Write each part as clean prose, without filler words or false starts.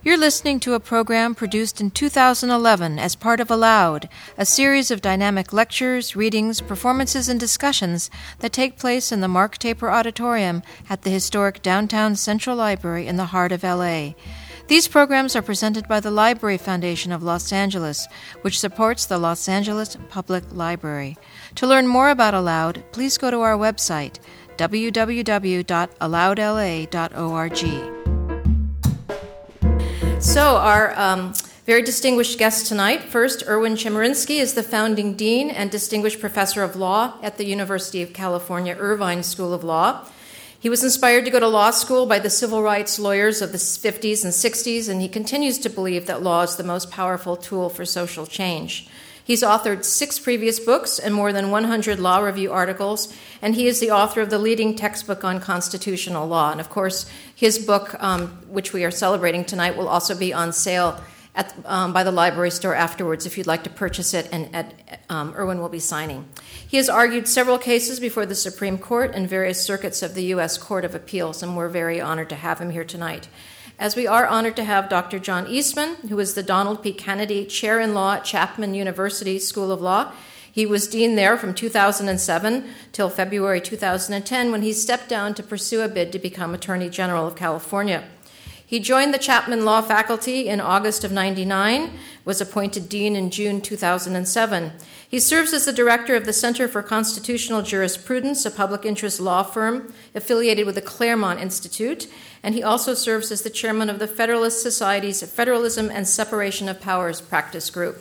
You're listening to a program produced in 2011 as part of Aloud, a series of dynamic lectures, readings, performances, and discussions that take place in the Mark Taper Auditorium at the historic downtown Central Library in the heart of L.A. These programs are presented by the Library Foundation of Los Angeles, which supports the Los Angeles Public Library. To learn more about Aloud, please go to our website, www.aloudla.org. So our very distinguished guest tonight, first, Erwin Chemerinsky is the founding dean and distinguished professor of law at the University of California Irvine School of Law. He was inspired to go to law school by the civil rights lawyers of the 50s and 60s, and he continues to believe that law is the most powerful tool for social change. He's authored 6 previous books and more than 100 law review articles, and he is the author of the leading textbook on constitutional law. And of course, his book, which we are celebrating tonight, will also be on sale by the library store afterwards if you'd like to purchase it, and Erwin will be signing. He has argued several cases before the Supreme Court and various circuits of the U.S. Court of Appeals, and we're very honored to have him here tonight. As we are honored to have Dr. John Eastman, who is the Donald P. Kennedy Chair in Law at Chapman University School of Law. He was dean there from 2007 till February 2010 when he stepped down to pursue a bid to become Attorney General of California. He joined the Chapman Law faculty in August of '99, was appointed dean in June 2007. He serves as the director of the Center for Constitutional Jurisprudence, a public interest law firm affiliated with the Claremont Institute, and he also serves as the chairman of the Federalist Society's Federalism and Separation of Powers Practice Group.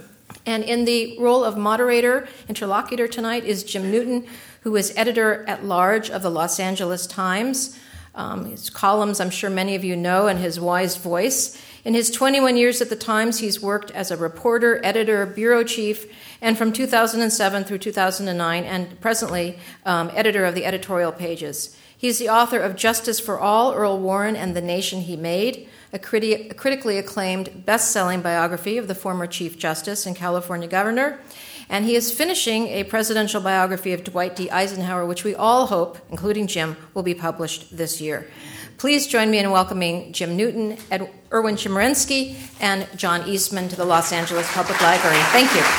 And in the role of moderator, interlocutor tonight is Jim Newton, who is editor-at-large of the Los Angeles Times. His columns, I'm sure many of you know, and his wise voice. In his 21 years at the Times, he's worked as a reporter, editor, bureau chief, and from 2007 through 2009, and presently editor of the editorial pages. He's the author of Justice for All, Earl Warren and the Nation He Made, a critically acclaimed best-selling biography of the former Chief Justice and California Governor. And he is finishing a presidential biography of Dwight D. Eisenhower, which we all hope, including Jim, will be published this year. Please join me in welcoming Jim Newton, Erwin Chemerinsky, and John Eastman to the Los Angeles Public Library. Thank you.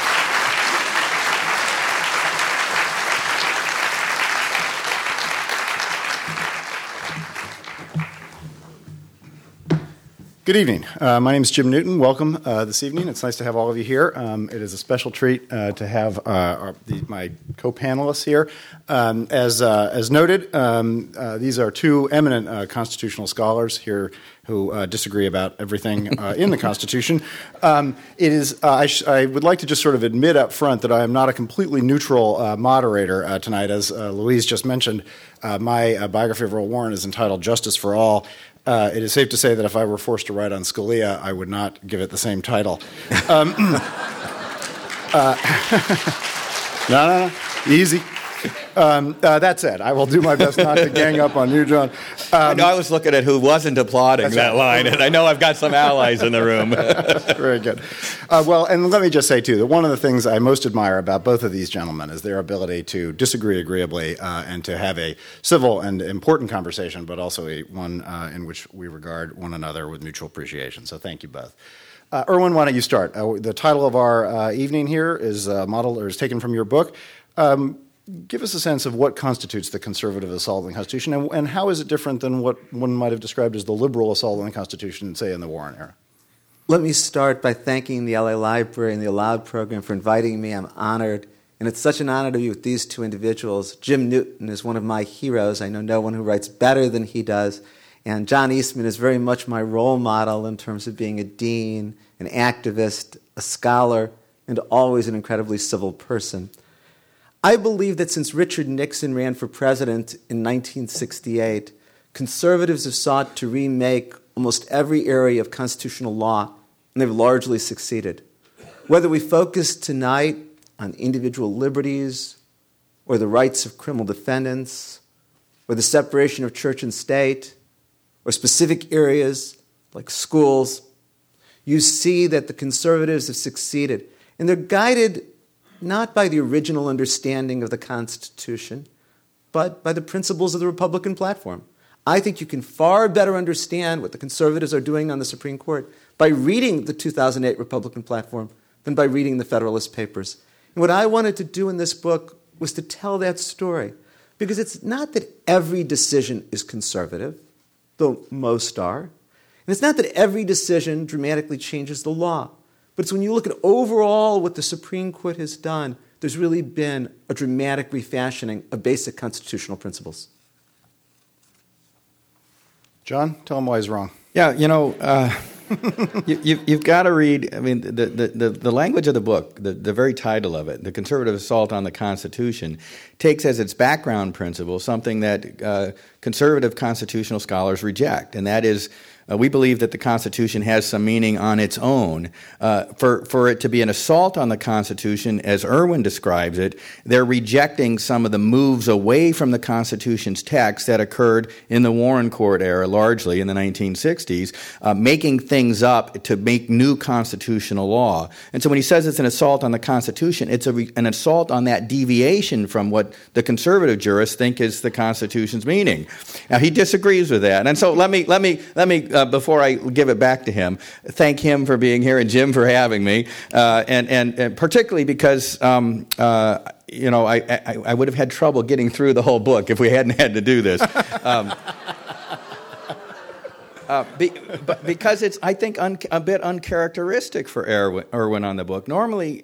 Good evening. My name is Jim Newton. Welcome this evening. It's nice to have all of you here. It is a special treat to have my co-panelists here. As noted, these are 2 eminent constitutional scholars here who disagree about everything in the Constitution. I would like to just sort of admit up front that I am not a completely neutral moderator tonight. As Louise just mentioned, my biography of Earl Warren is entitled Justice for All. It is safe to say that if I were forced to write on Scalia, I would not give it the same title. No, easy. That said, I will do my best not to gang up on you, John. I know I was looking at who wasn't applauding that line, and I know I've got some allies in the room. Very good. Well, and let me just say, too, that one of the things I most admire about both of these gentlemen is their ability to disagree agreeably and to have a civil and important conversation, but also one in which we regard one another with mutual appreciation. So thank you both. Erwin, why don't you start? The title of our evening here is modeled or is taken from your book. Give us a sense of what constitutes the conservative assault on the Constitution, and how is it different than what one might have described as the liberal assault on the Constitution, say, in the Warren era? Let me start by thanking the LA Library and the Aloud program for inviting me. I'm honored, and it's such an honor to be with these 2 individuals. Jim Newton is one of my heroes. I know no one who writes better than he does, and John Eastman is very much my role model in terms of being a dean, an activist, a scholar, and always an incredibly civil person. I believe that since Richard Nixon ran for president in 1968, conservatives have sought to remake almost every area of constitutional law, and they've largely succeeded. Whether we focus tonight on individual liberties, or the rights of criminal defendants, or the separation of church and state, or specific areas like schools, you see that the conservatives have succeeded. And they're guided not by the original understanding of the Constitution, but by the principles of the Republican platform. I think you can far better understand what the conservatives are doing on the Supreme Court by reading the 2008 Republican platform than by reading the Federalist Papers. And what I wanted to do in this book was to tell that story, because it's not that every decision is conservative, though most are, and it's not that every decision dramatically changes the law, but it's when you look at overall what the Supreme Court has done, there's really been a dramatic refashioning of basic constitutional principles. John, tell him why he's wrong. Yeah, you've got to read. I mean, the language of the book, the very title of it, "The Conservative Assault on the Constitution," takes as its background principle something that conservative constitutional scholars reject, and that is, we believe that the Constitution has some meaning on its own. For it to be an assault on the Constitution, as Irwin describes it, they're rejecting some of the moves away from the Constitution's text that occurred in the Warren Court era, largely in the 1960s, making things up to make new constitutional law. And so when he says it's an assault on the Constitution, it's an assault on that deviation from what the conservative jurists think is the Constitution's meaning. Now, he disagrees with that. And so let me before I give it back to him, thank him for being here and Jim for having me, and particularly because I would have had trouble getting through the whole book if we hadn't had to do this. Because it's, I think, a bit uncharacteristic for Irwin on the book. Normally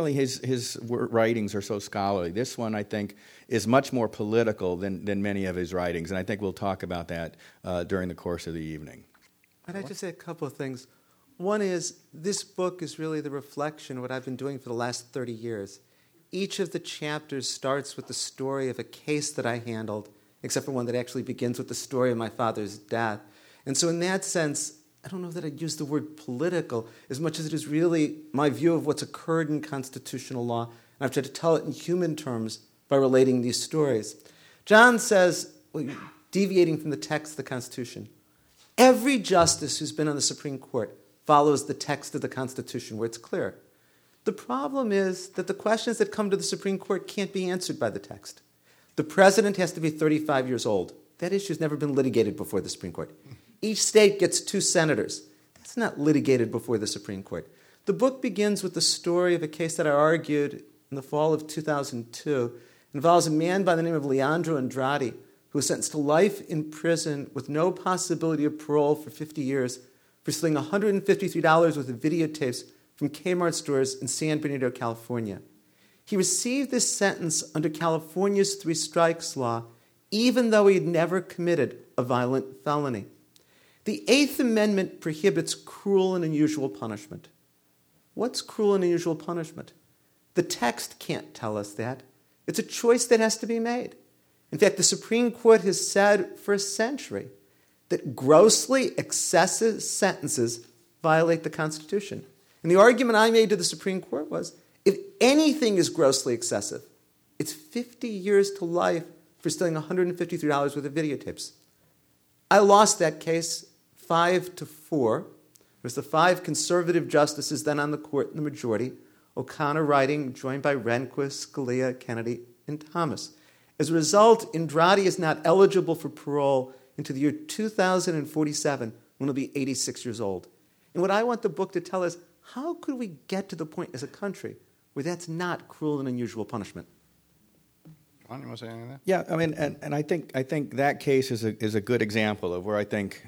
his writings are so scholarly. This one, I think, is much more political than many of his writings, and I think we'll talk about that during the course of the evening. I'd like to say a couple of things. One is, this book is really the reflection of what I've been doing for the last 30 years. Each of the chapters starts with the story of a case that I handled, except for one that actually begins with the story of my father's death. And so in that sense, I don't know that I'd use the word political as much as it is really my view of what's occurred in constitutional law, and I've tried to tell it in human terms by relating these stories. John says, deviating from the text of the Constitution, every justice who's been on the Supreme Court follows the text of the Constitution where it's clear. The problem is that the questions that come to the Supreme Court can't be answered by the text. The president has to be 35 years old. That issue's never been litigated before the Supreme Court. Each state gets 2 senators. That's not litigated before the Supreme Court. The book begins with the story of a case that I argued in the fall of 2002. It involves a man by the name of Leandro Andrade, who was sentenced to life in prison with no possibility of parole for 50 years for stealing $153 worth of videotapes from Kmart stores in San Bernardino, California. He received this sentence under California's 3 strikes law, even though he had never committed a violent felony. The Eighth Amendment prohibits cruel and unusual punishment. What's cruel and unusual punishment? The text can't tell us that. It's a choice that has to be made. In fact, the Supreme Court has said for a century that grossly excessive sentences violate the Constitution. And the argument I made to the Supreme Court was, if anything is grossly excessive, it's 50 years to life for stealing $153 worth of videotapes. I lost that case 5-4. It was the 5 conservative justices then on the court in the majority, O'Connor writing, joined by Rehnquist, Scalia, Kennedy, and Thomas. As a result, Andrade is not eligible for parole into the year 2047, when he'll be 86 years old. And what I want the book to tell us, how could we get to the point as a country where that's not cruel and unusual punishment? John, you want to say anything? Yeah, I mean, and I think that case is a good example of where I think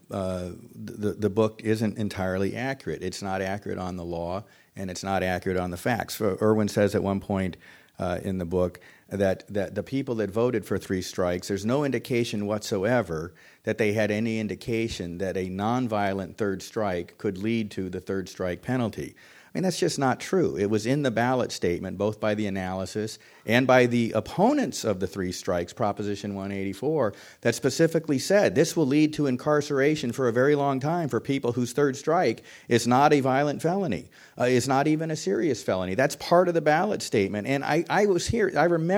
the book isn't entirely accurate. It's not accurate on the law, and it's not accurate on the facts. Irwin says at one point in the book that the people that voted for 3 strikes, there's no indication whatsoever that they had any indication that a nonviolent third strike could lead to the third strike penalty. I mean, that's just not true. It was in the ballot statement, both by the analysis and by the opponents of the 3 strikes, Proposition 184, that specifically said this will lead to incarceration for a very long time for people whose third strike is not a violent felony, is not even a serious felony. That's part of the ballot statement. And I was here. I remember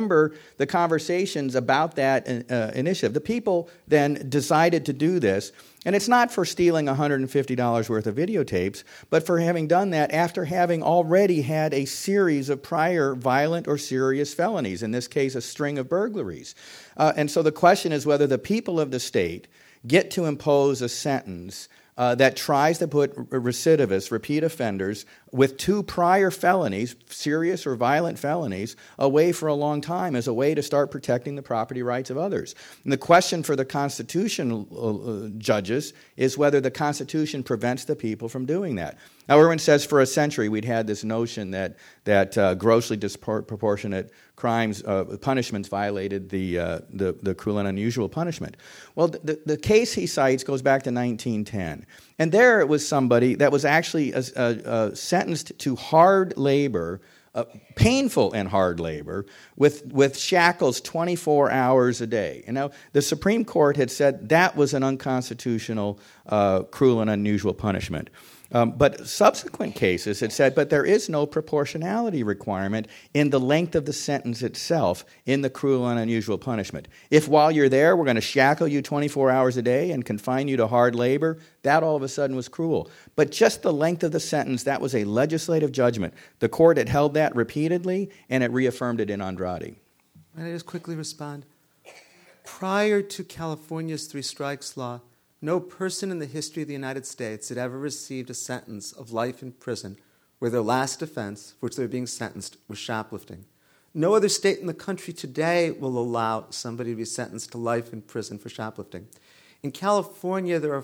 remember the conversations about that initiative. The people then decided to do this, and it's not for stealing $150 worth of videotapes, but for having done that after having already had a series of prior violent or serious felonies, in this case a string of burglaries. And so the question is whether the people of the state get to impose a sentence that tries to put recidivists, repeat offenders, with 2 prior felonies, serious or violent felonies, away for a long time as a way to start protecting the property rights of others. And the question for the constitutional judges is whether the Constitution prevents the people from doing that. Now, Irwin says for a century we'd had this notion that grossly disproportionate crimes, punishments violated the cruel and unusual punishment. Well, the case he cites goes back to 1910. And there it was somebody that was actually sentenced to hard labor, painful and hard labor, with shackles 24 hours a day. And now the Supreme Court had said that was an unconstitutional, cruel and unusual punishment. But subsequent cases had said, but there is no proportionality requirement in the length of the sentence itself in the cruel and unusual punishment. If while you're there, we're going to shackle you 24 hours a day and confine you to hard labor, that all of a sudden was cruel. But just the length of the sentence, that was a legislative judgment. The court had held that repeatedly, and it reaffirmed it in Andrade. May I just quickly respond? Prior to California's 3 strikes law, no person in the history of the United States had ever received a sentence of life in prison where their last offense for which they were being sentenced was shoplifting. No other state in the country today will allow somebody to be sentenced to life in prison for shoplifting. In California, there are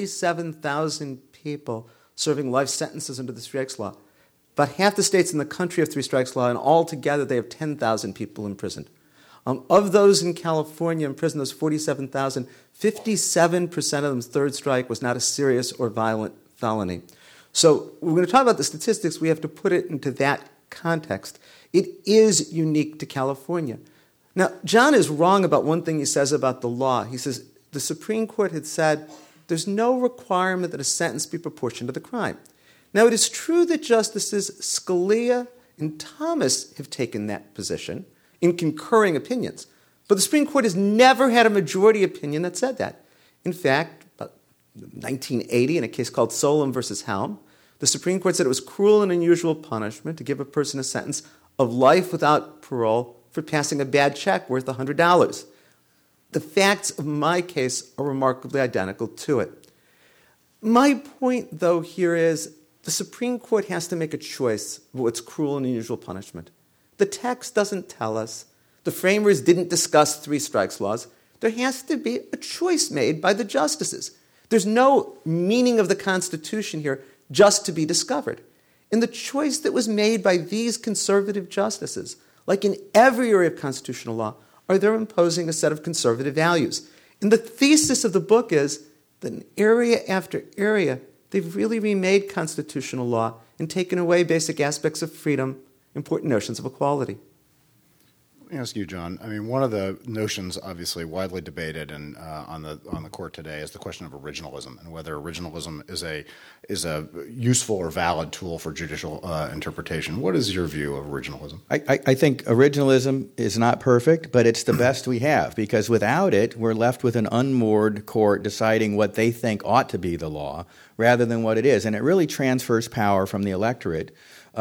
47,000 people serving life sentences under the 3 strikes law. About half the states in the country have 3 strikes law, and altogether they have 10,000 people imprisoned. Of those in California in prison, those 47,000, 57% of them's 3rd strike was not a serious or violent felony. So when we're going to talk about the statistics, we have to put it into that context. It is unique to California. Now, John is wrong about one thing he says about the law. He says the Supreme Court had said there's no requirement that a sentence be proportioned to the crime. Now, it is true that Justices Scalia and Thomas have taken that position in concurring opinions. But the Supreme Court has never had a majority opinion that said that. In fact, about 1980, in a case called Solem versus Helm, the Supreme Court said it was cruel and unusual punishment to give a person a sentence of life without parole for passing a bad check worth $100. The facts of my case are remarkably identical to it. My point, though, here is the Supreme Court has to make a choice of what's cruel and unusual punishment. The text doesn't tell us. The framers didn't discuss 3 strikes laws. There has to be a choice made by the justices. There's no meaning of the Constitution here just to be discovered. And the choice that was made by these conservative justices, like in every area of constitutional law, are they're imposing a set of conservative values. And the thesis of the book is that in area after area, they've really remade constitutional law and taken away basic aspects of freedom, important notions of equality. Let me ask you, John. I mean, one of the notions, obviously widely debated and on the court today, is the question of originalism and whether originalism is a useful or valid tool for judicial interpretation. What is your view of originalism? I think originalism is not perfect, but it's the best we have, because without it, we're left with an unmoored court deciding what they think ought to be the law rather than what it is, and it really transfers power from the electorate.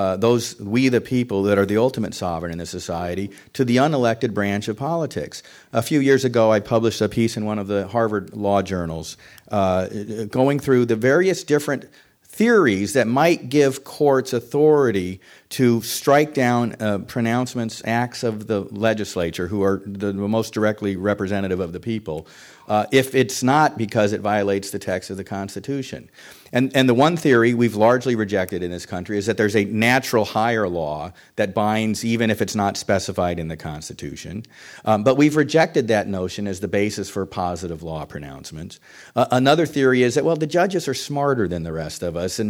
We the people that are the ultimate sovereign in this society, to the unelected branch of politics. A few years ago, I published a piece in one of the Harvard law journals going through the various different theories that might give courts authority to strike down pronouncements, acts of the legislature, who are the most directly representative of the people, if it's not because it violates the text of the Constitution. And the one theory we've largely rejected in this country is that there's a natural higher law that binds even if it's not specified in the Constitution. But we've rejected that notion as the basis for positive law pronouncements. Another theory is that, well, the judges are smarter than the rest of us,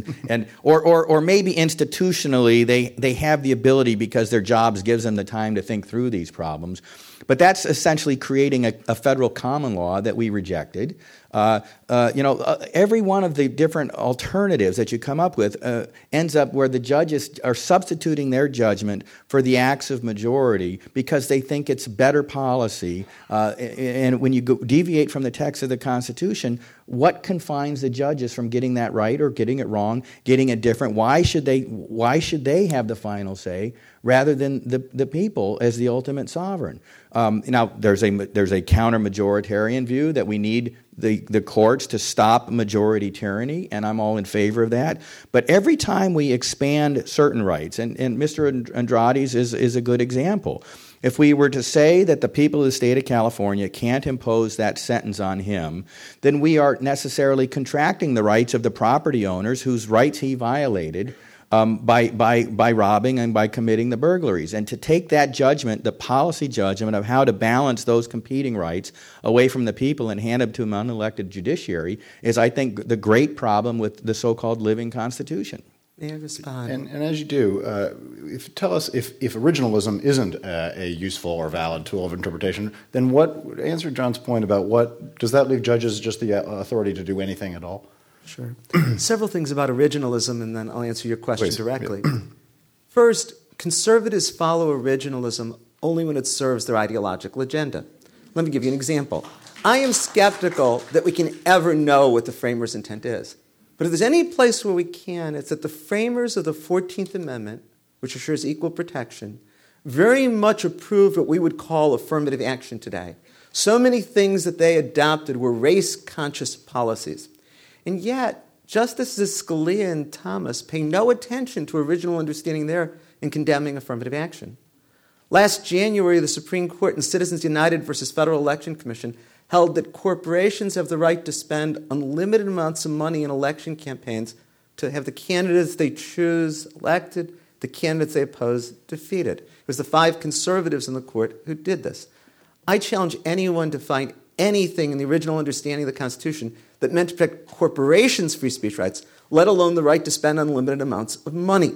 or maybe institutionally they have the ability because their jobs gives them the time to think through these problems. But that's essentially creating a federal common law that we rejected. Every one of the different alternatives that you come up with ends up where the judges are substituting their judgment for the acts of majority because they think it's better policy. And when you deviate from the text of the Constitution, what confines the judges from getting that right or getting it wrong, getting it different? Why should they have the final say rather than the people as the ultimate sovereign? Now, there's a counter-majoritarian view that we need the courts to stop majority tyranny, and I'm all in favor of that. But every time we expand certain rights, and Mr. Andrade's is a good example. If we were to say that the people of the state of California can't impose that sentence on him, then we are necessarily contracting the rights of the property owners whose rights he violated by robbing and by committing the burglaries. And to take that judgment, the policy judgment of how to balance those competing rights away from the people and hand them to an unelected judiciary is, I think, the great problem with the so-called living Constitution. May I respond? And as you do, tell us if originalism isn't a useful or valid tool of interpretation, then answer John's point about does that leave judges just the authority to do anything at all? Sure. Several things about originalism, and then I'll answer your question Please. directly. First, conservatives follow originalism only when it serves their ideological agenda. Let me give you an example. I am skeptical that we can ever know what the framers' intent is. But if there's any place where we can, it's that the framers of the 14th Amendment, which assures equal protection, very much approved what we would call affirmative action today. So many things that they adopted were race-conscious policies. And yet, Justices Scalia and Thomas pay no attention to original understanding there in condemning affirmative action. Last January, the Supreme Court in Citizens United versus Federal Election Commission held that corporations have the right to spend unlimited amounts of money in election campaigns to have the candidates they choose elected, the candidates they oppose defeated. It was the 5 conservatives in the court who did this. I challenge anyone to find anything in the original understanding of the Constitution that meant to protect corporations' free speech rights, let alone the right to spend unlimited amounts of money.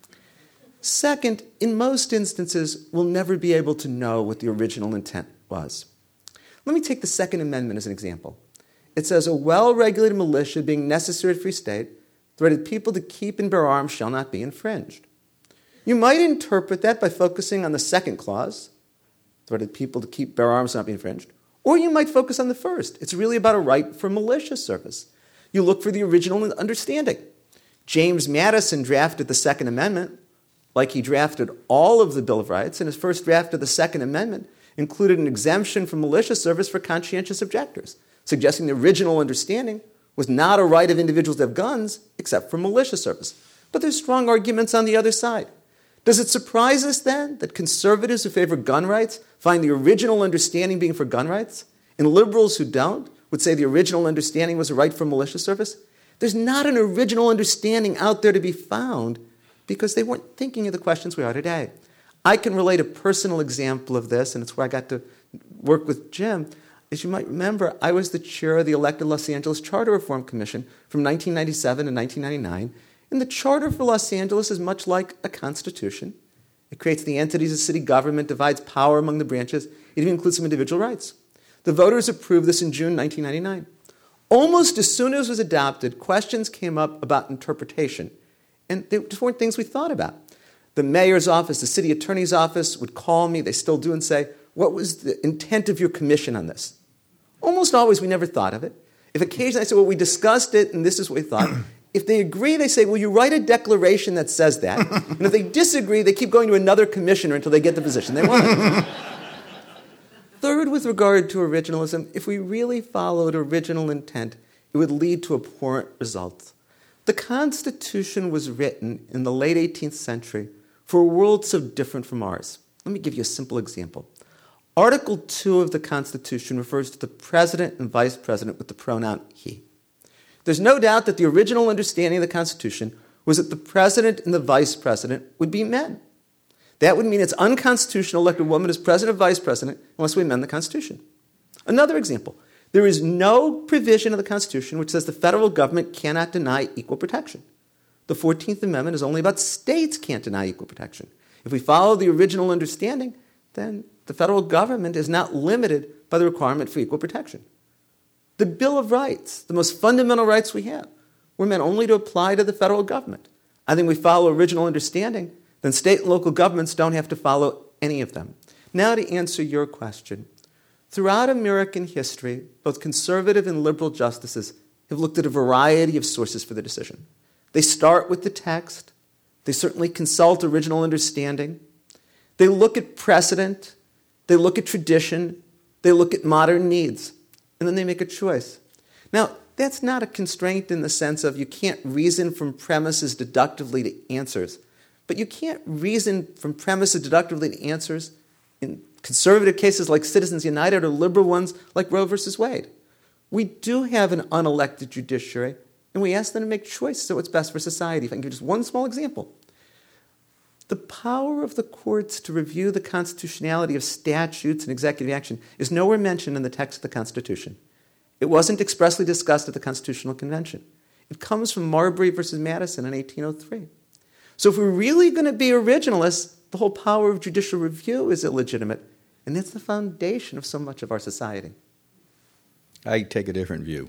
Second, in most instances, we'll never be able to know what the original intent was. Let me take the Second Amendment as an example. It says, a well-regulated militia being necessary to a free state, the right of people to keep and bear arms shall not be infringed. You might interpret that by focusing on the second clause, the right of people to keep, bear arms shall not be infringed. Or you might focus on the first. It's really about a right for militia service. You look for the original understanding. James Madison drafted the Second Amendment like he drafted all of the Bill of Rights, and his first draft of the Second Amendment included an exemption from militia service for conscientious objectors, suggesting the original understanding was not a right of individuals to have guns except for militia service. But there's strong arguments on the other side. Does it surprise us then that conservatives who favor gun rights find the original understanding being for gun rights, and liberals who don't would say the original understanding was a right for militia service? There's not an original understanding out there to be found because they weren't thinking of the questions we are today. I can relate a personal example of this, and it's where I got to work with Jim. As you might remember, I was the chair of the elected Los Angeles Charter Reform Commission from 1997 to 1999. And the Charter for Los Angeles is much like a constitution. It creates the entities of city government, divides power among the branches. It even includes some individual rights. The voters approved this in June 1999. Almost as soon as it was adopted, questions came up about interpretation. And they just weren't things we thought about. The mayor's office, the city attorney's office would call me, they still do, and say, what was the intent of your commission on this? Almost always we never thought of it. If occasionally I say, well, we discussed it and this is what we thought. If they agree, they say, well, you write a declaration that says that. And if they disagree, they keep going to another commissioner until they get the position they want. Third, with regard to originalism, if we really followed original intent, it would lead to abhorrent results. The Constitution was written in the late 18th century for a world so different from ours. Let me give you a simple example. Article 2 of the Constitution refers to the president and vice president with the pronoun he. There's no doubt that the original understanding of the Constitution was that the president and the vice president would be men. That would mean it's unconstitutional to elect a woman as president or vice president unless we amend the Constitution. Another example. There is no provision of the Constitution which says the federal government cannot deny equal protection. The 14th Amendment is only about states can't deny equal protection. If we follow the original understanding, then the federal government is not limited by the requirement for equal protection. The Bill of Rights, the most fundamental rights we have, were meant only to apply to the federal government. I think we follow original understanding, then state and local governments don't have to follow any of them. Now to answer your question. Throughout American history, both conservative and liberal justices have looked at a variety of sources for the decision. They start with the text. They certainly consult original understanding. They look at precedent. They look at tradition. They look at modern needs. And then they make a choice. Now, that's not a constraint in the sense of you can't reason from premises deductively to answers. But you can't reason from premises deductively to answers in conservative cases like Citizens United or liberal ones like Roe versus Wade. We do have an unelected judiciary, and we ask them to make choices of what's best for society. If I can give just one small example. The power of the courts to review the constitutionality of statutes and executive action is nowhere mentioned in the text of the Constitution. It wasn't expressly discussed at the Constitutional Convention. It comes from Marbury versus Madison in 1803. So if we're really going to be originalists, the whole power of judicial review is illegitimate, and that's the foundation of so much of our society. I take a different view.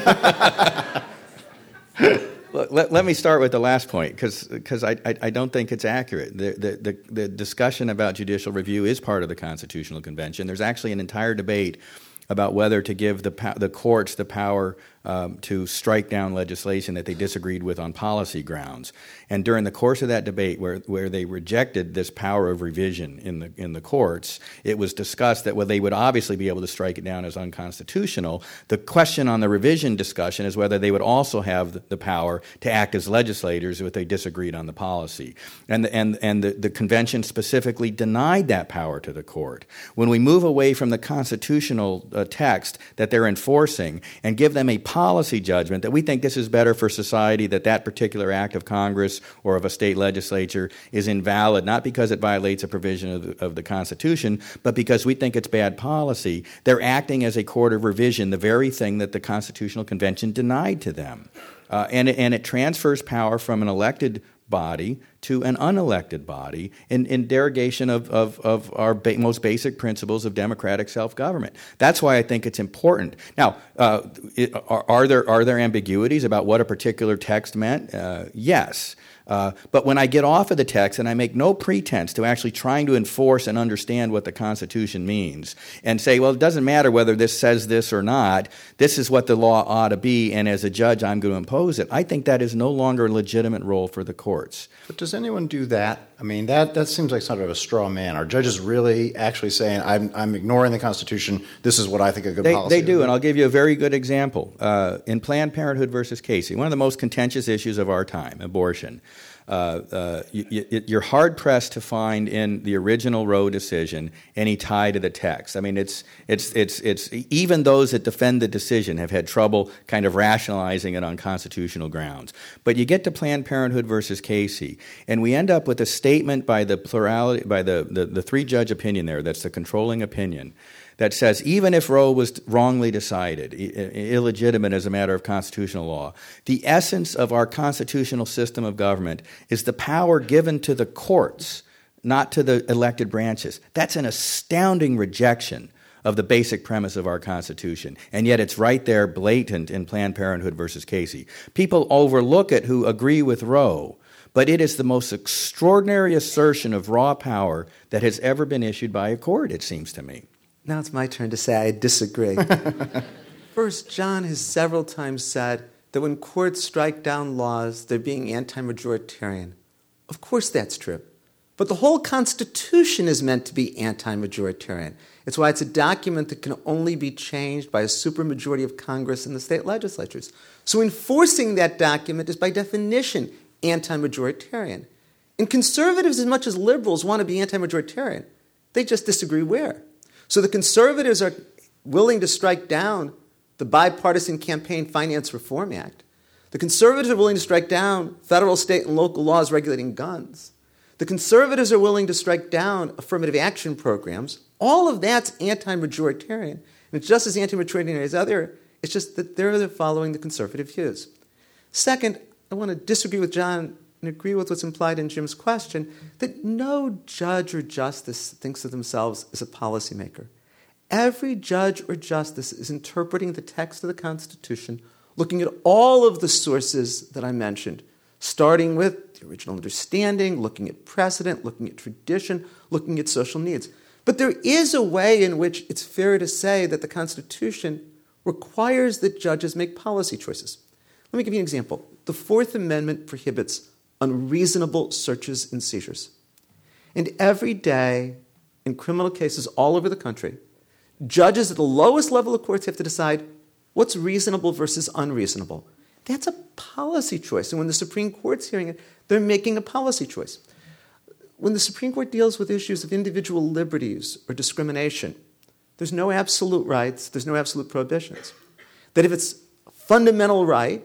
Let me start with the last point, because I don't think it's accurate. The discussion about judicial review is part of the Constitutional Convention. There's actually an entire debate about whether to give the courts the power to strike down legislation that they disagreed with on policy grounds. And during the course of that debate, where they rejected this power of revision in the courts, it was discussed that they would obviously be able to strike it down as unconstitutional. The question on the revision discussion is whether they would also have the power to act as legislators if they disagreed on the policy. And the convention specifically denied that power to the court. When we move away from the constitutional text that they're enforcing and give them a policy judgment that we think this is better for society, that particular act of Congress or of a state legislature is invalid, not because it violates a provision of the Constitution, but because we think it's bad policy, they're acting as a court of revision, the very thing that the Constitutional Convention denied to them. And it transfers power from an elected body to an unelected body in derogation of our most basic principles of democratic self-government. That's why I think it's important. Now, are there ambiguities about what a particular text meant? Yes. But when I get off of the text and I make no pretense to actually trying to enforce and understand what the Constitution means and say, well, it doesn't matter whether this says this or not, this is what the law ought to be, and as a judge I'm going to impose it, I think that is no longer a legitimate role for the courts. But does anyone do that? I mean, that seems like sort of a straw man. Are judges really actually saying, I'm ignoring the Constitution, this is what I think a good policy is? They do, and I'll give you a very good example. In Planned Parenthood versus Casey, one of the most contentious issues of our time, abortion, you're hard-pressed to find in the original Roe decision any tie to the text. I mean, it's even those that defend the decision have had trouble kind of rationalizing it on constitutional grounds. But you get to Planned Parenthood versus Casey, and we end up with a statement by the plurality, by the three-judge opinion there, that's the controlling opinion, that says even if Roe was wrongly decided, illegitimate as a matter of constitutional law, the essence of our constitutional system of government is the power given to the courts, not to the elected branches. That's an astounding rejection of the basic premise of our Constitution. And yet it's right there, blatant, in Planned Parenthood versus Casey. People overlook it who agree with Roe, but it is the most extraordinary assertion of raw power that has ever been issued by a court, it seems to me. Now it's my turn to say I disagree. First, John has several times said that when courts strike down laws, they're being anti-majoritarian. Of course that's true. But the whole Constitution is meant to be anti-majoritarian. It's why it's a document that can only be changed by a supermajority of Congress and the state legislatures. So enforcing that document is by definition anti-majoritarian. And conservatives, as much as liberals, want to be anti-majoritarian. They just disagree where. So the conservatives are willing to strike down the Bipartisan Campaign Finance Reform Act. The conservatives are willing to strike down federal, state, and local laws regulating guns. The conservatives are willing to strike down affirmative action programs. All of that's anti-majoritarian. And it's just as anti-majoritarian as other. It's just that they're following the conservative views. Second, I want to disagree with John and agree with what's implied in Jim's question, that no judge or justice thinks of themselves as a policymaker. every judge or justice is interpreting the text of the Constitution, looking at all of the sources that I mentioned, starting with the original understanding, looking at precedent, looking at tradition, looking at social needs. But there is a way in which it's fair to say that the Constitution requires that judges make policy choices. Let me give you an example. The Fourth Amendment prohibits unreasonable searches and seizures. And every day, in criminal cases all over the country, judges at the lowest level of courts have to decide what's reasonable versus unreasonable. That's a policy choice. And when the Supreme Court's hearing it, they're making a policy choice. When the Supreme Court deals with issues of individual liberties or discrimination, there's no absolute rights, there's no absolute prohibitions. That if it's a fundamental right,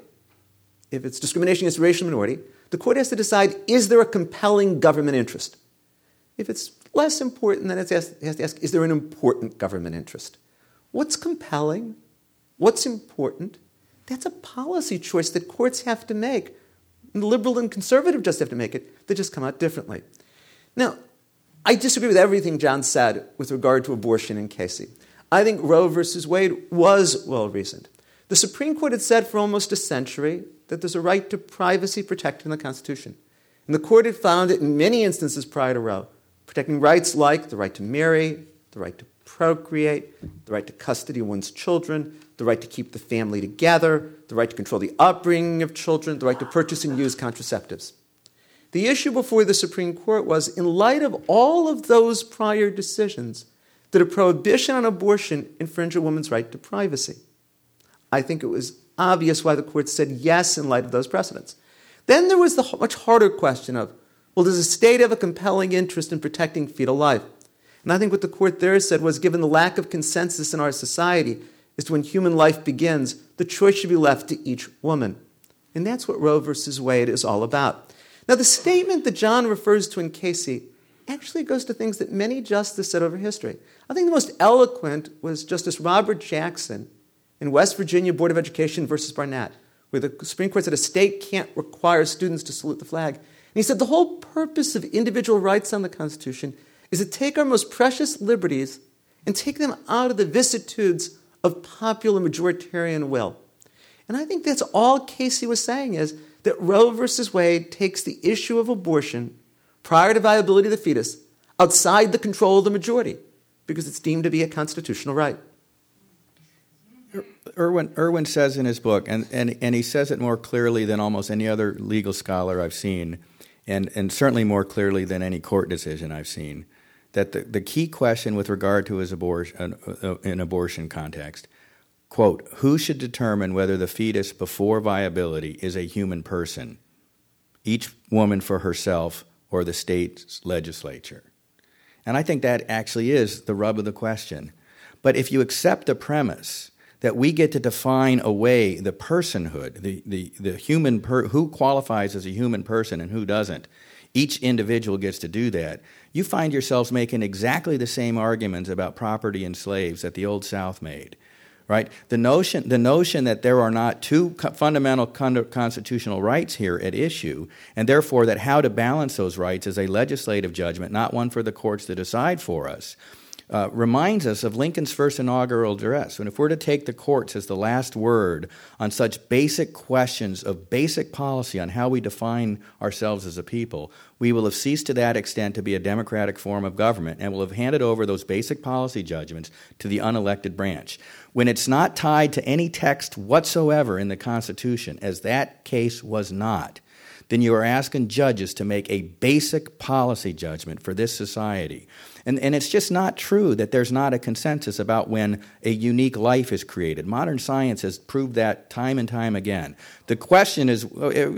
if it's discrimination against a racial minority, the court has to decide, is there a compelling government interest? If it's less important, then it has to ask, is there an important government interest? What's compelling? What's important? That's a policy choice that courts have to make. And liberal and conservative just have to make it. They just come out differently. Now, I disagree with everything John said with regard to abortion in Casey. I think Roe versus Wade was well-reasoned. The Supreme Court had said for almost a century that there's a right to privacy protected in the Constitution. And the court had found it in many instances prior to Roe, protecting rights like the right to marry, the right to procreate, the right to custody of one's children, the right to keep the family together, the right to control the upbringing of children, the right to purchase and use contraceptives. The issue before the Supreme Court was, in light of all of those prior decisions, did a prohibition on abortion infringe a woman's right to privacy? I think it was obvious why the court said yes in light of those precedents. Then there was the much harder question of, well, does the state have a compelling interest in protecting fetal life? And I think what the court there said was, given the lack of consensus in our society as to when human life begins, the choice should be left to each woman. And that's what Roe versus Wade is all about. Now, the statement that John refers to in Casey actually goes to things that many justices said over history. I think the most eloquent was Justice Robert Jackson in West Virginia Board of Education versus Barnett, where the Supreme Court said a state can't require students to salute the flag. And he said the whole purpose of individual rights on the Constitution is to take our most precious liberties and take them out of the vicissitudes of popular majoritarian will. And I think that's all Casey was saying, is that Roe versus Wade takes the issue of abortion prior to viability of the fetus outside the control of the majority because it's deemed to be a constitutional right. Irwin says in his book, and he says it more clearly than almost any other legal scholar I've seen, and certainly more clearly than any court decision I've seen, that the key question with regard to his abortion context, quote, who should determine whether the fetus before viability is a human person, each woman for herself or the state's legislature? And I think that actually is the rub of the question. But if you accept the premise that we get to define away the personhood, the human who qualifies as a human person and who doesn't, each individual gets to do that, you find yourselves making exactly the same arguments about property and slaves that the Old South made. Right? The notion that there are not two fundamental constitutional rights here at issue, and therefore that how to balance those rights is a legislative judgment, not one for the courts to decide for us, reminds us of Lincoln's first inaugural address. And if we're to take the courts as the last word on such basic questions of basic policy on how we define ourselves as a people, we will have ceased to that extent to be a democratic form of government and will have handed over those basic policy judgments to the unelected branch. When it's not tied to any text whatsoever in the Constitution, as that case was not, then you are asking judges to make a basic policy judgment for this society. And it's just not true that there's not a consensus about when a unique life is created. Modern science has proved that time and time again. The question is,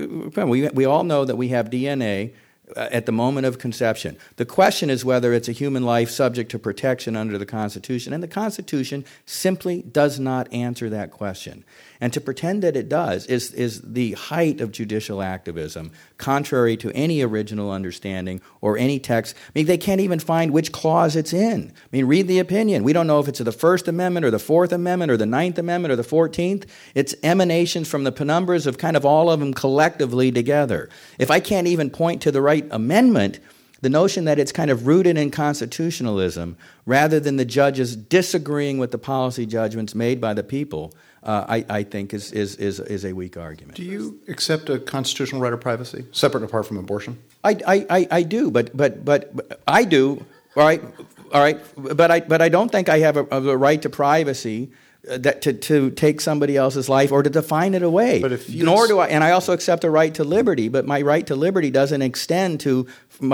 we all know that we have DNA at the moment of conception. The question is whether it's a human life subject to protection under the Constitution, and the Constitution simply does not answer that question. And to pretend that it does is the height of judicial activism, contrary to any original understanding or any text. I mean, they can't even find which clause it's in. I mean, read the opinion. We don't know if it's the First Amendment or the Fourth Amendment or the Ninth Amendment or the 14th. It's emanations from the penumbras of kind of all of them collectively together. If I can't even point to the right amendment, the notion that it's kind of rooted in constitutionalism rather than the judges disagreeing with the policy judgments made by the people, I think is a weak argument. Do you accept a constitutional right of privacy, separate and apart from abortion? I do, but I do. All right, but I don't think I have a right to privacy that to take somebody else's life or to define it away. But if nor do I, and I also accept a right to liberty. But my right to liberty doesn't extend to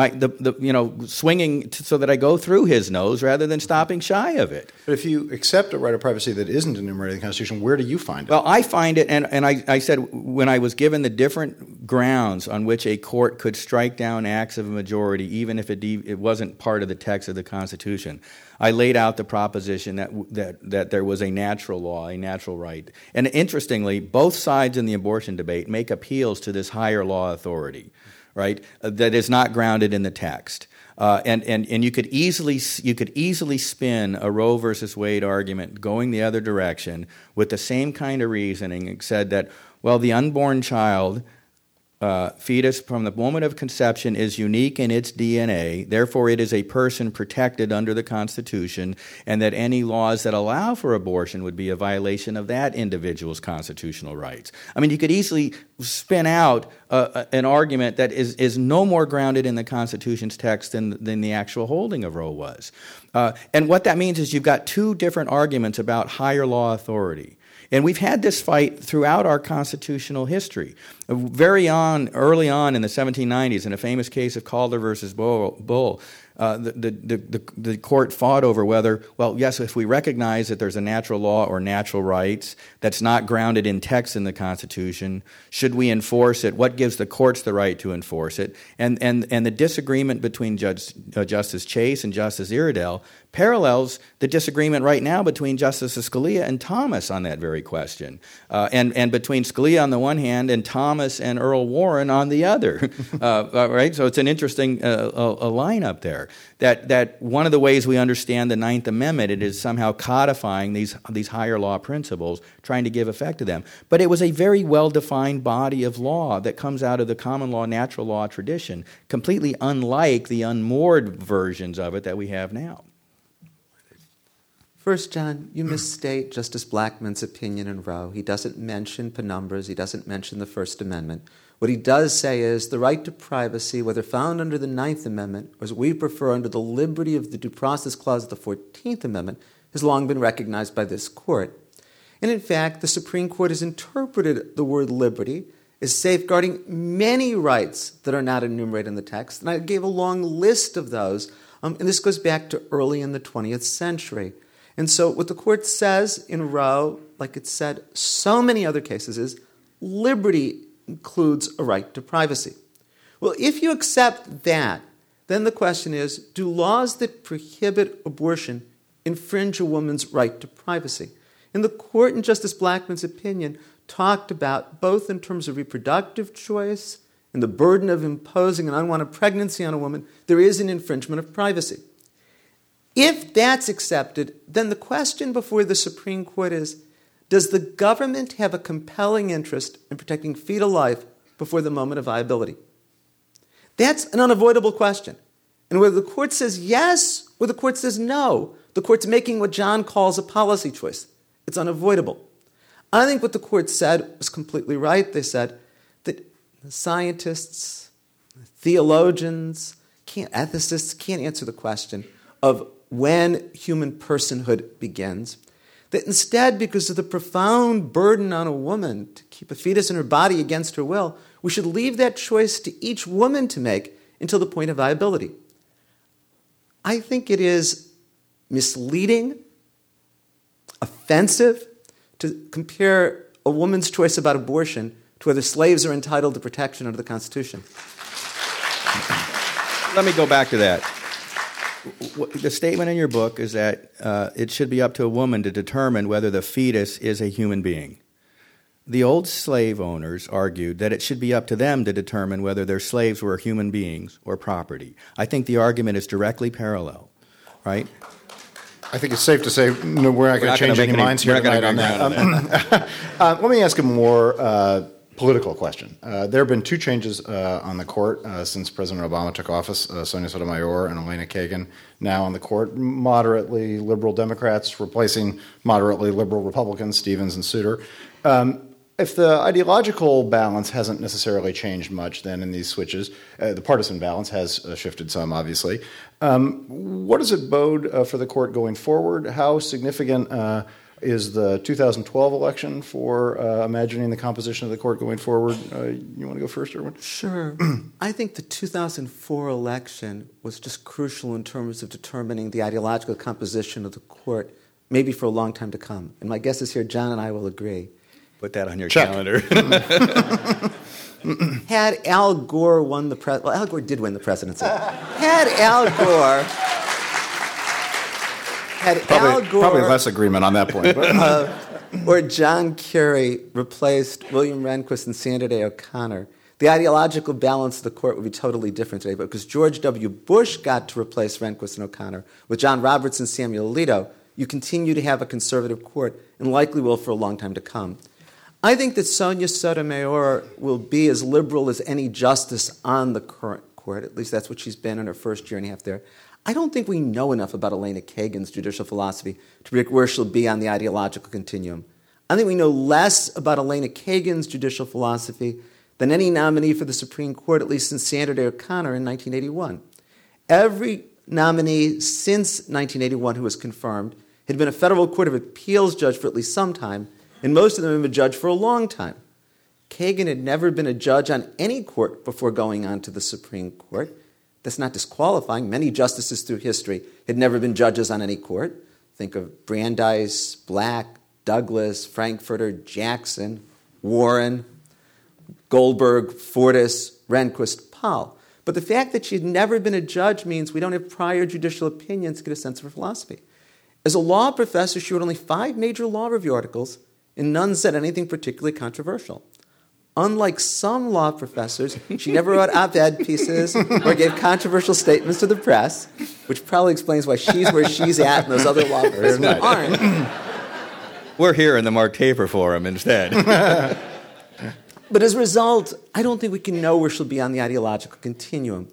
swinging so that I go through his nose rather than stopping shy of it. But if you accept a right of privacy that isn't enumerated in the Constitution, where do you find it? Well, I find it, and I said when I was given the different grounds on which a court could strike down acts of a majority, even if it wasn't part of the text of the Constitution, I laid out the proposition that there was a natural law, a natural right. And interestingly, both sides in the abortion debate make appeals to this higher law authority, right, that is not grounded in the text. And you could easily spin a Roe versus Wade argument going the other direction with the same kind of reasoning. It said that, well, the unborn child, fetus from the moment of conception is unique in its DNA, therefore it is a person protected under the Constitution, and that any laws that allow for abortion would be a violation of that individual's constitutional rights. I mean, you could easily spin out an argument that is no more grounded in the Constitution's text than the actual holding of Roe was. And what that means is you've got two different arguments about higher law authority. And we've had this fight throughout our constitutional history. Early on in the 1790s, in a famous case of Calder versus Bull, the court fought over whether, well, yes, if we recognize that there's a natural law or natural rights that's not grounded in text in the Constitution, should we enforce it? What gives the courts the right to enforce it? And the disagreement between Justice Chase and Justice Iredell parallels the disagreement right now between Justices Scalia and Thomas on that very question, and between Scalia on the one hand and Thomas and Earl Warren on the other. Right? So it's an interesting a lineup there. That one of the ways we understand the Ninth Amendment, it is somehow codifying these higher law principles, trying to give effect to them. But it was a very well-defined body of law that comes out of the common law, natural law tradition, completely unlike the unmoored versions of it that we have now. First, John, you misstate Justice Blackmun's opinion in Roe. He doesn't mention penumbras. He doesn't mention the First Amendment. What he does say is the right to privacy, whether found under the Ninth Amendment or as we prefer under the liberty of the Due Process Clause of the 14th Amendment, has long been recognized by this court. And in fact, the Supreme Court has interpreted the word liberty as safeguarding many rights that are not enumerated in the text. And I gave a long list of those. And this goes back to early in the 20th century. And so what the court says in Roe, like it said so many other cases, is liberty includes a right to privacy. Well, if you accept that, then the question is, do laws that prohibit abortion infringe a woman's right to privacy? And the court, in Justice Blackmun's opinion, talked about both in terms of reproductive choice and the burden of imposing an unwanted pregnancy on a woman, there is an infringement of privacy. If that's accepted, then the question before the Supreme Court is, does the government have a compelling interest in protecting fetal life before the moment of viability? That's an unavoidable question. And whether the court says yes or the court says no, the court's making what John calls a policy choice. It's unavoidable. I think what the court said was completely right. They said that scientists, theologians, ethicists can't answer the question of when human personhood begins. That instead, because of the profound burden on a woman to keep a fetus in her body against her will, we should leave that choice to each woman to make until the point of viability. I think it is misleading, offensive, to compare a woman's choice about abortion to whether slaves are entitled to protection under the Constitution. Let me go back to that. The statement in your book is that it should be up to a woman to determine whether the fetus is a human being. The old slave owners argued that it should be up to them to determine whether their slaves were human beings or property. I think the argument is directly parallel, right? I think it's safe to say no, we're not going to change any minds here tonight on that. Let me ask a more political question. There have been two changes on the court since President Obama took office, Sonia Sotomayor and Elena Kagan now on the court, moderately liberal Democrats replacing moderately liberal Republicans, Stevens and Souter. If the ideological balance hasn't necessarily changed much then in these switches, the partisan balance has shifted some, obviously. What does it bode for the court going forward? How significant is the 2012 election for imagining the composition of the court going forward? You want to go first, Erwin? Sure. I think the 2004 election was just crucial in terms of determining the ideological composition of the court, maybe for a long time to come. And my guess is here, John and I will agree. Put that on your Check. calendar. Had Al Gore won the well, Al Gore did win the presidency. Had Al Gore, Probably less agreement on that point. or John Kerry replaced William Rehnquist and Sandra Day O'Connor, the ideological balance of the court would be totally different today. But because George W. Bush got to replace Rehnquist and O'Connor with John Roberts and Samuel Alito, you continue to have a conservative court and likely will for a long time to come. I think that Sonia Sotomayor will be as liberal as any justice on the current court. At least that's what she's been in her first year and a half there. I don't think we know enough about Elena Kagan's judicial philosophy to predict where she'll be on the ideological continuum. I think we know less about Elena Kagan's judicial philosophy than any nominee for the Supreme Court, at least since Sandra Day O'Connor in 1981. Every nominee since 1981 who was confirmed had been a federal court of appeals judge for at least some time, and most of them had been a judge for a long time. Kagan had never been a judge on any court before going on to the Supreme Court. That's not disqualifying. Many justices through history had never been judges on any court. Think of Brandeis, Black, Douglas, Frankfurter, Jackson, Warren, Goldberg, Fortas, Rehnquist, Powell. But the fact that she'd never been a judge means we don't have prior judicial opinions to get a sense of her philosophy. As a law professor, she wrote only 5 major law review articles, and none said anything particularly controversial. Unlike some law professors, she never wrote op-ed pieces or gave controversial statements to the press, which probably explains why she's where she's at and those other law professors aren't. We're here in the Mark Taper Forum instead. But as a result, I don't think we can know where she'll be on the ideological continuum.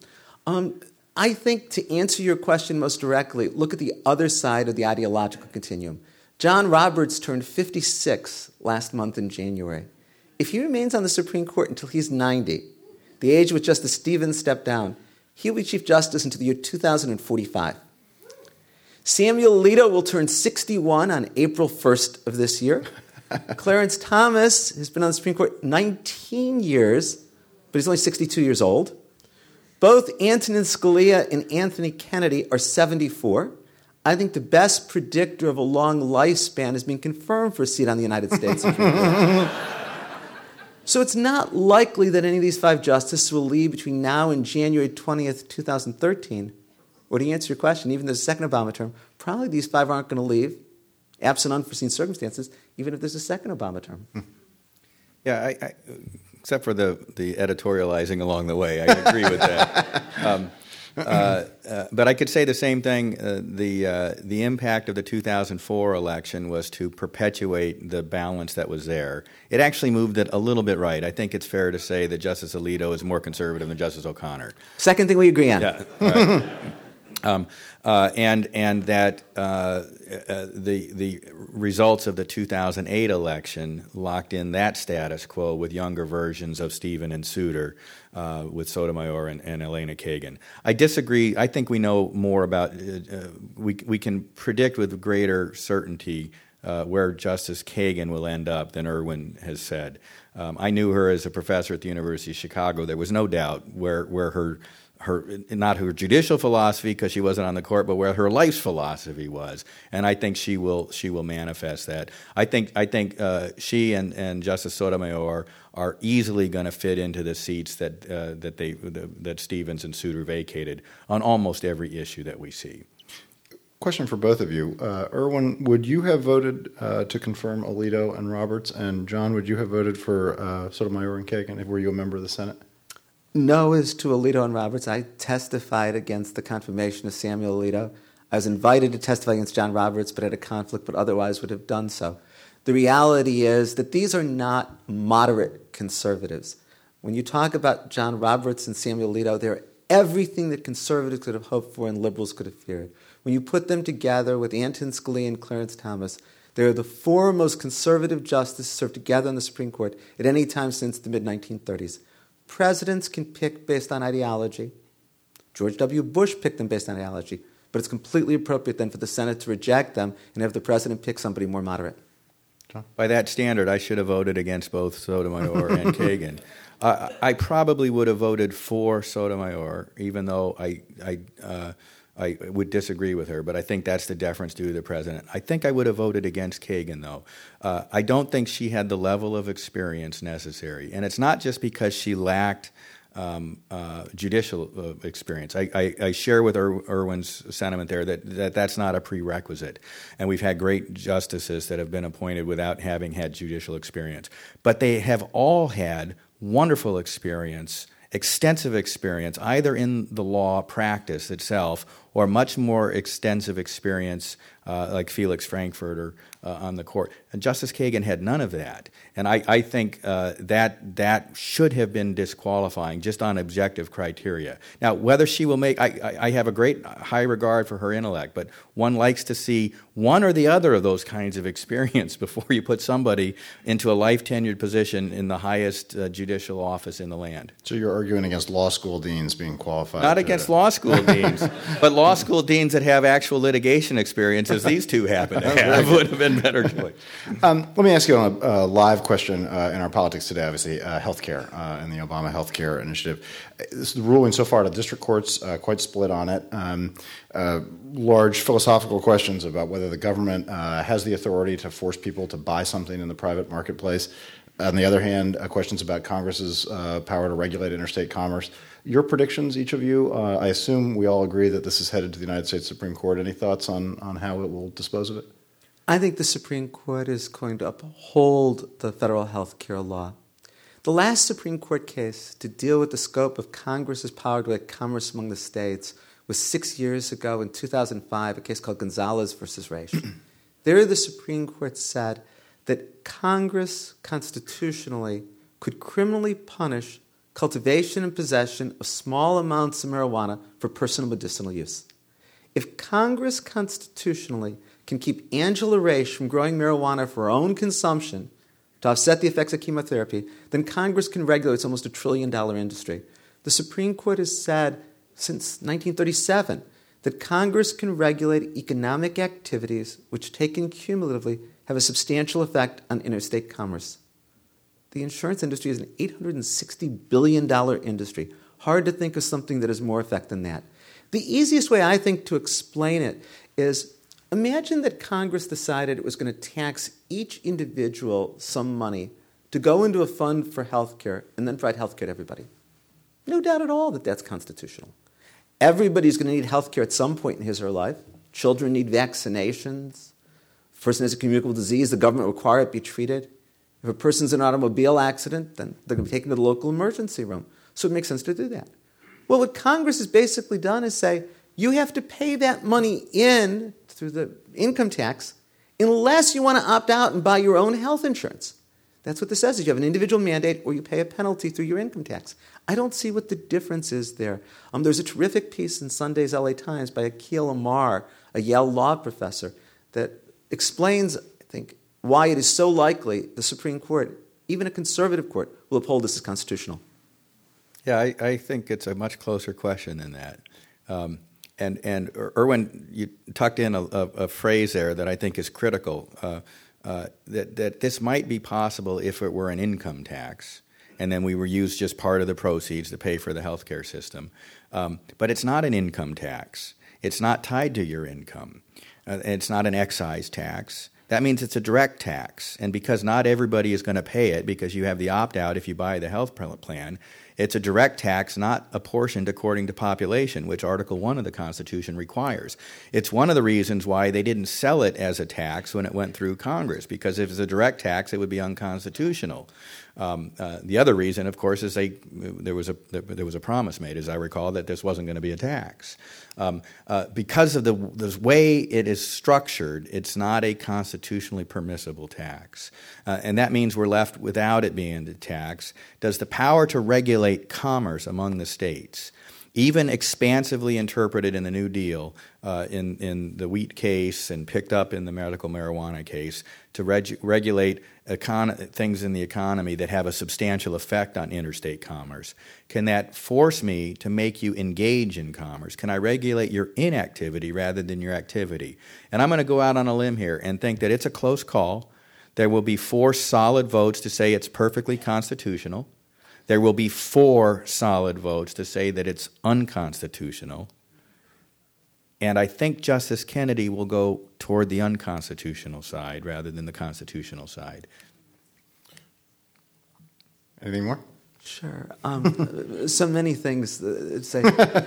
I think to answer your question most directly, look at the other side of the ideological continuum. John Roberts turned 56 last month in January. If he remains on the Supreme Court until he's 90, the age which Justice Stevens stepped down, he'll be Chief Justice until the year 2045. Samuel Alito will turn 61 on April 1st of this year. Clarence Thomas has been on the Supreme Court 19 years, but he's only 62 years old. Both Antonin Scalia and Anthony Kennedy are 74. I think the best predictor of a long lifespan has been confirmed for a seat on the United States Supreme Court. So it's not likely that any of these 5 justices will leave between now and January 20th, 2013. Or to answer your question, even if there's a second Obama term, probably these 5 aren't going to leave, absent unforeseen circumstances, even if there's a second Obama term. Yeah, I except for the editorializing along the way, I agree with that. But I could say the same thing. The impact of the 2004 election was to perpetuate the balance that was there. It actually moved it a little bit right. I think it's fair to say that Justice Alito is more conservative than Justice O'Connor. Second thing we agree on. Yeah, right. And that the results of the 2008 election locked in that status quo with younger versions of Stevens and Souter, with Sotomayor and Elena Kagan. I disagree. I think we know more about. We can predict with greater certainty where Justice Kagan will end up than Erwin has said. I knew her as a professor at the University of Chicago. There was no doubt where her not her judicial philosophy, because she wasn't on the court, but where her life's philosophy was, and I think she will manifest that. I think she and Justice Sotomayor are easily going to fit into the seats that Stevens and Souter vacated on almost every issue that we see. Question for both of you. Erwin, would you have voted to confirm Alito and Roberts? And John, would you have voted for Sotomayor and Kagan? Were you a member of the Senate? No as to Alito and Roberts. I testified against the confirmation of Samuel Alito. I was invited to testify against John Roberts, but had a conflict, but otherwise would have done so. The reality is that these are not moderate conservatives. When you talk about John Roberts and Samuel Alito, they're everything that conservatives could have hoped for and liberals could have feared. When you put them together with Antonin Scalia and Clarence Thomas, they're the four most conservative justices served together on the Supreme Court at any time since the mid-1930s. Presidents can pick based on ideology. George W. Bush picked them based on ideology, but it's completely appropriate then for the Senate to reject them and have the president pick somebody more moderate. By that standard, I should have voted against both Sotomayor and Kagan. I probably would have voted for Sotomayor, even though I would disagree with her, but I think that's the deference due to the president. I think I would have voted against Kagan, though. I don't think she had the level of experience necessary, and it's not just because she lacked judicial experience. I share with Erwin's sentiment there that that's not a prerequisite, and we've had great justices that have been appointed without having had judicial experience. But they have all had wonderful experience, extensive experience, either in the law practice itself or much more extensive experience like Felix Frankfurter on the court. And Justice Kagan had none of that. And I think that should have been disqualifying just on objective criteria. Now, whether she will make, I have a great high regard for her intellect, but one likes to see one or the other of those kinds of experience before you put somebody into a life-tenured position in the highest judicial office in the land. So you're arguing against law school deans being qualified? Not against law school deans, but law school deans that have actual litigation experience, as these two happen to have, would have been better choice. Let me ask you on a live question in our politics today, obviously, healthcare and the Obama healthcare initiative. The ruling so far, the district court's quite split on it. Large philosophical questions about whether the government has the authority to force people to buy something in the private marketplace. On the other hand, questions about Congress's power to regulate interstate commerce. Your predictions, each of you, I assume we all agree that this is headed to the United States Supreme Court. Any thoughts on how it will dispose of it? I think the Supreme Court is going to uphold the federal health care law. The last Supreme Court case to deal with the scope of Congress's power to regulate commerce among the states was 6 years ago in 2005, a case called Gonzalez versus Raich. There the Supreme Court said that Congress constitutionally could criminally punish cultivation and possession of small amounts of marijuana for personal medicinal use. If Congress constitutionally can keep Angela Raich from growing marijuana for her own consumption to offset the effects of chemotherapy, then Congress can regulate it's almost $1 trillion industry. The Supreme Court has said since 1937 that Congress can regulate economic activities which, taken cumulatively, have a substantial effect on interstate commerce. The insurance industry is an $860 billion industry. Hard to think of something that has more effect than that. The easiest way, I think, to explain it is imagine that Congress decided it was going to tax each individual some money to go into a fund for health care and then provide health care to everybody. No doubt at all that that's constitutional. Everybody's going to need health care at some point in his or her life. Children need vaccinations. If a person has a communicable disease, the government will require it be treated. If a person's in an automobile accident, then they're going to be taken to the local emergency room. So it makes sense to do that. Well, what Congress has basically done is say, you have to pay that money in through the income tax unless you want to opt out and buy your own health insurance. That's what this says, is you have an individual mandate or you pay a penalty through your income tax. I don't see what the difference is there. There's a terrific piece in Sunday's LA Times by Akhil Amar, a Yale law professor, that explains, I think, why it is so likely the Supreme Court, even a conservative court, will uphold this as constitutional. Yeah, I think it's a much closer question than that. And Erwin, you tucked in a phrase there that I think is critical, that this might be possible if it were an income tax, and then we were used just part of the proceeds to pay for the healthcare system. But it's not an income tax. It's not tied to your income. It's not an excise tax. That means it's a direct tax. And because not everybody is going to pay it because you have the opt-out if you buy the health plan, It's a direct tax, not apportioned according to population, which Article 1 of the Constitution requires. It's one of the reasons why they didn't sell it as a tax when it went through Congress, because if it's a direct tax, it would be unconstitutional. The other reason, of course, is there was a promise made, as I recall, that this wasn't going to be a tax. Because of the way it is structured, it's not a constitutionally permissible tax. And that means we're left without it being a tax. Does the power to regulate commerce among the states, even expansively interpreted in the New Deal, in the wheat case and picked up in the medical marijuana case, to regulate things in the economy that have a substantial effect on interstate commerce, can that force me to make you engage in commerce? Can I regulate your inactivity rather than your activity? And I'm going to go out on a limb here and think that it's a close call. There will be 4 solid votes to say it's perfectly constitutional. There will be 4 solid votes to say that it's unconstitutional. And I think Justice Kennedy will go toward the unconstitutional side rather than the constitutional side. Anything more? Sure. So many things to say.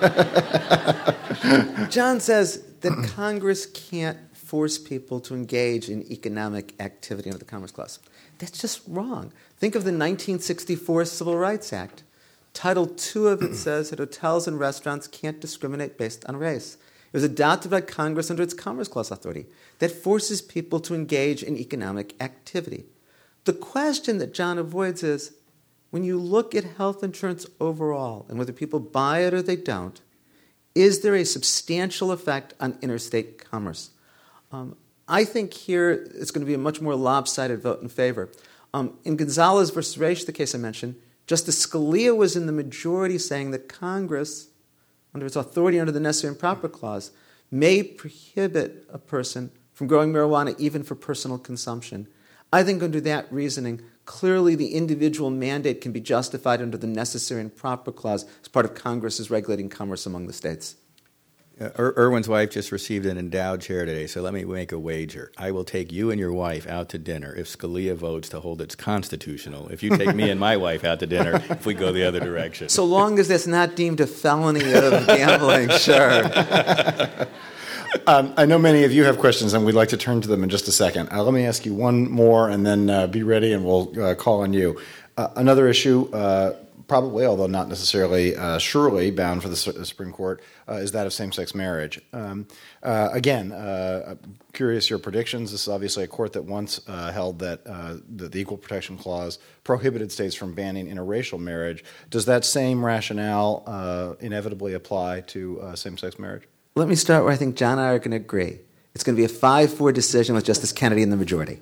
John says that Congress can't force people to engage in economic activity under the Commerce Clause. That's just wrong. Think of the 1964 Civil Rights Act. Title II of it says that hotels and restaurants can't discriminate based on race. It was adopted by Congress under its Commerce Clause authority that forces people to engage in economic activity. The question that John avoids is, when you look at health insurance overall and whether people buy it or they don't, is there a substantial effect on interstate commerce? I think here it's going to be a much more lopsided vote in favor. In Gonzalez versus Raich, the case I mentioned, Justice Scalia was in the majority saying that Congress, under its authority under the Necessary and Proper Clause, may prohibit a person from growing marijuana even for personal consumption. I think under that reasoning, clearly the individual mandate can be justified under the Necessary and Proper Clause as part of Congress's regulating commerce among the states. Irwin's wife just received an endowed chair today, so let me make a wager. I will take you and your wife out to dinner if Scalia votes to hold it's constitutional. If you take me and my wife out to dinner, if we go the other direction. So long as that's not deemed a felony of gambling, sure. I know many of you have questions, and we'd like to turn to them in just a second. Let me ask you one more, and then be ready, and we'll call on you. Another issue, probably, although not necessarily surely bound for the Supreme Court, is that of same-sex marriage. Again, curious your predictions. This is obviously a court that once held that the Equal Protection Clause prohibited states from banning interracial marriage. Does that same rationale inevitably apply to same-sex marriage? Let me start where I think John and I are going to agree. It's going to be a 5-4 decision with Justice Kennedy in the majority.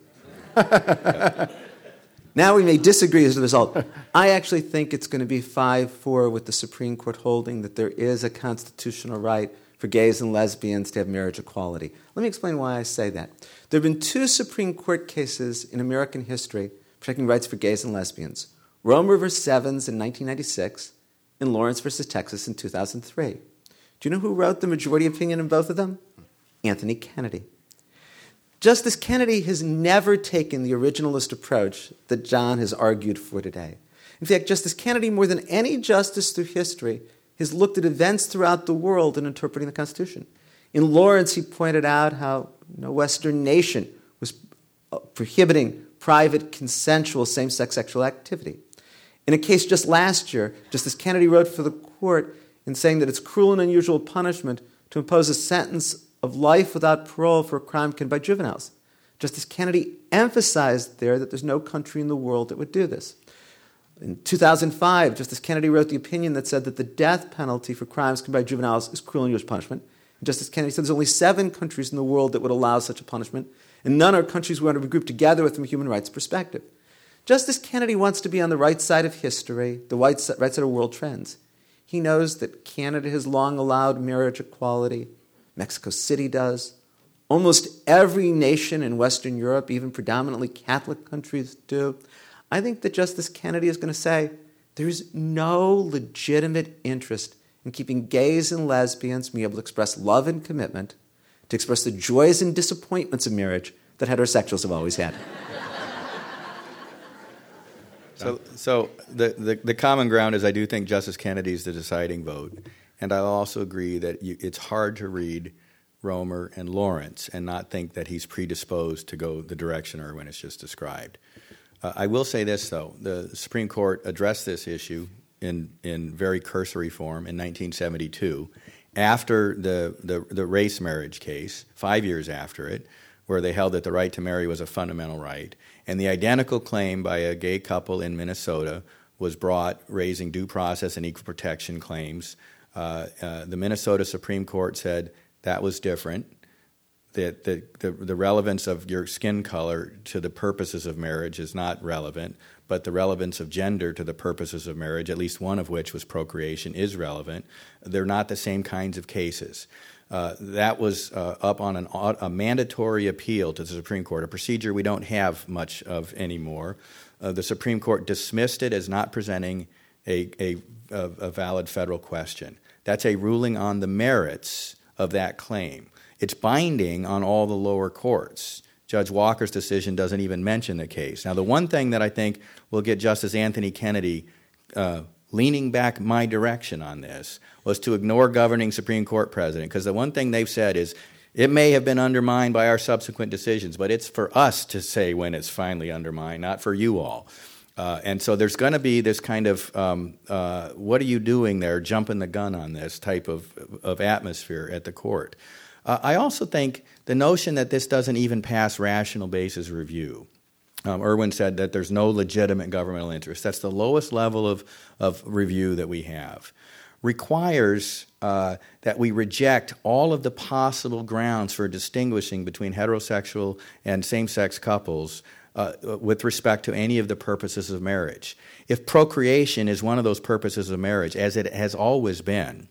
Now we may disagree as a result. I actually think it's going to be 5-4 with the Supreme Court holding that there is a constitutional right for gays and lesbians to have marriage equality. Let me explain why I say that. There have been 2 Supreme Court cases in American history protecting rights for gays and lesbians. Romer v. Evans in 1996 and Lawrence v. Texas in 2003. Do you know who wrote the majority opinion in both of them? Anthony Kennedy. Justice Kennedy has never taken the originalist approach that John has argued for today. In fact, Justice Kennedy, more than any justice through history, has looked at events throughout the world in interpreting the Constitution. In Lawrence, he pointed out how no Western nation was prohibiting private, consensual same-sex sexual activity. In a case just last year, Justice Kennedy wrote for the court in saying that it's cruel and unusual punishment to impose a sentence of life without parole for a crime committed by juveniles. Justice Kennedy emphasized there that there's no country in the world that would do this. In 2005, Justice Kennedy wrote the opinion that said that the death penalty for crimes committed by juveniles is cruel and unusual punishment. And Justice Kennedy said there's only 7 countries in the world that would allow such a punishment, and none are countries we want to be grouped together with from a human rights perspective. Justice Kennedy wants to be on the right side of history, the right side of world trends. He knows that Canada has long allowed marriage equality. Mexico City does. Almost every nation in Western Europe, even predominantly Catholic countries, do. I think that Justice Kennedy is going to say there is no legitimate interest in keeping gays and lesbians from being able to express love and commitment, to express the joys and disappointments of marriage that heterosexuals have always had. So the common ground is I do think Justice Kennedy is the deciding vote, and I'll also agree that it's hard to read Romer and Lawrence and not think that he's predisposed to go the direction Irwin has just described. I will say this, though. The Supreme Court addressed this issue in very cursory form in 1972 after the race marriage case, 5 years after it, where they held that the right to marry was a fundamental right. And the identical claim by a gay couple in Minnesota was brought, raising due process and equal protection claims. The Minnesota Supreme Court said that was different, that the relevance of your skin color to the purposes of marriage is not relevant, but the relevance of gender to the purposes of marriage, at least one of which was procreation, is relevant. They're not the same kinds of cases. That was up on a mandatory appeal to the Supreme Court, a procedure we don't have much of anymore. The Supreme Court dismissed it as not presenting a valid federal question. That's a ruling on the merits of that claim. It's binding on all the lower courts. Judge Walker's decision doesn't even mention the case. Now, the one thing that I think will get Justice Anthony Kennedy leaning back my direction on this was to ignore governing Supreme Court precedent, because the one thing they've said is it may have been undermined by our subsequent decisions, but it's for us to say when it's finally undermined, not for you all. And so there's going to be this kind of what are you doing there, jumping the gun on this type of atmosphere at the court. I also think the notion that this doesn't even pass rational basis review. Irwin said that there's no legitimate governmental interest. That's the lowest level of review that we have. Requires that we reject all of the possible grounds for distinguishing between heterosexual and same-sex couples with respect to any of the purposes of marriage. If procreation is one of those purposes of marriage, as it has always been,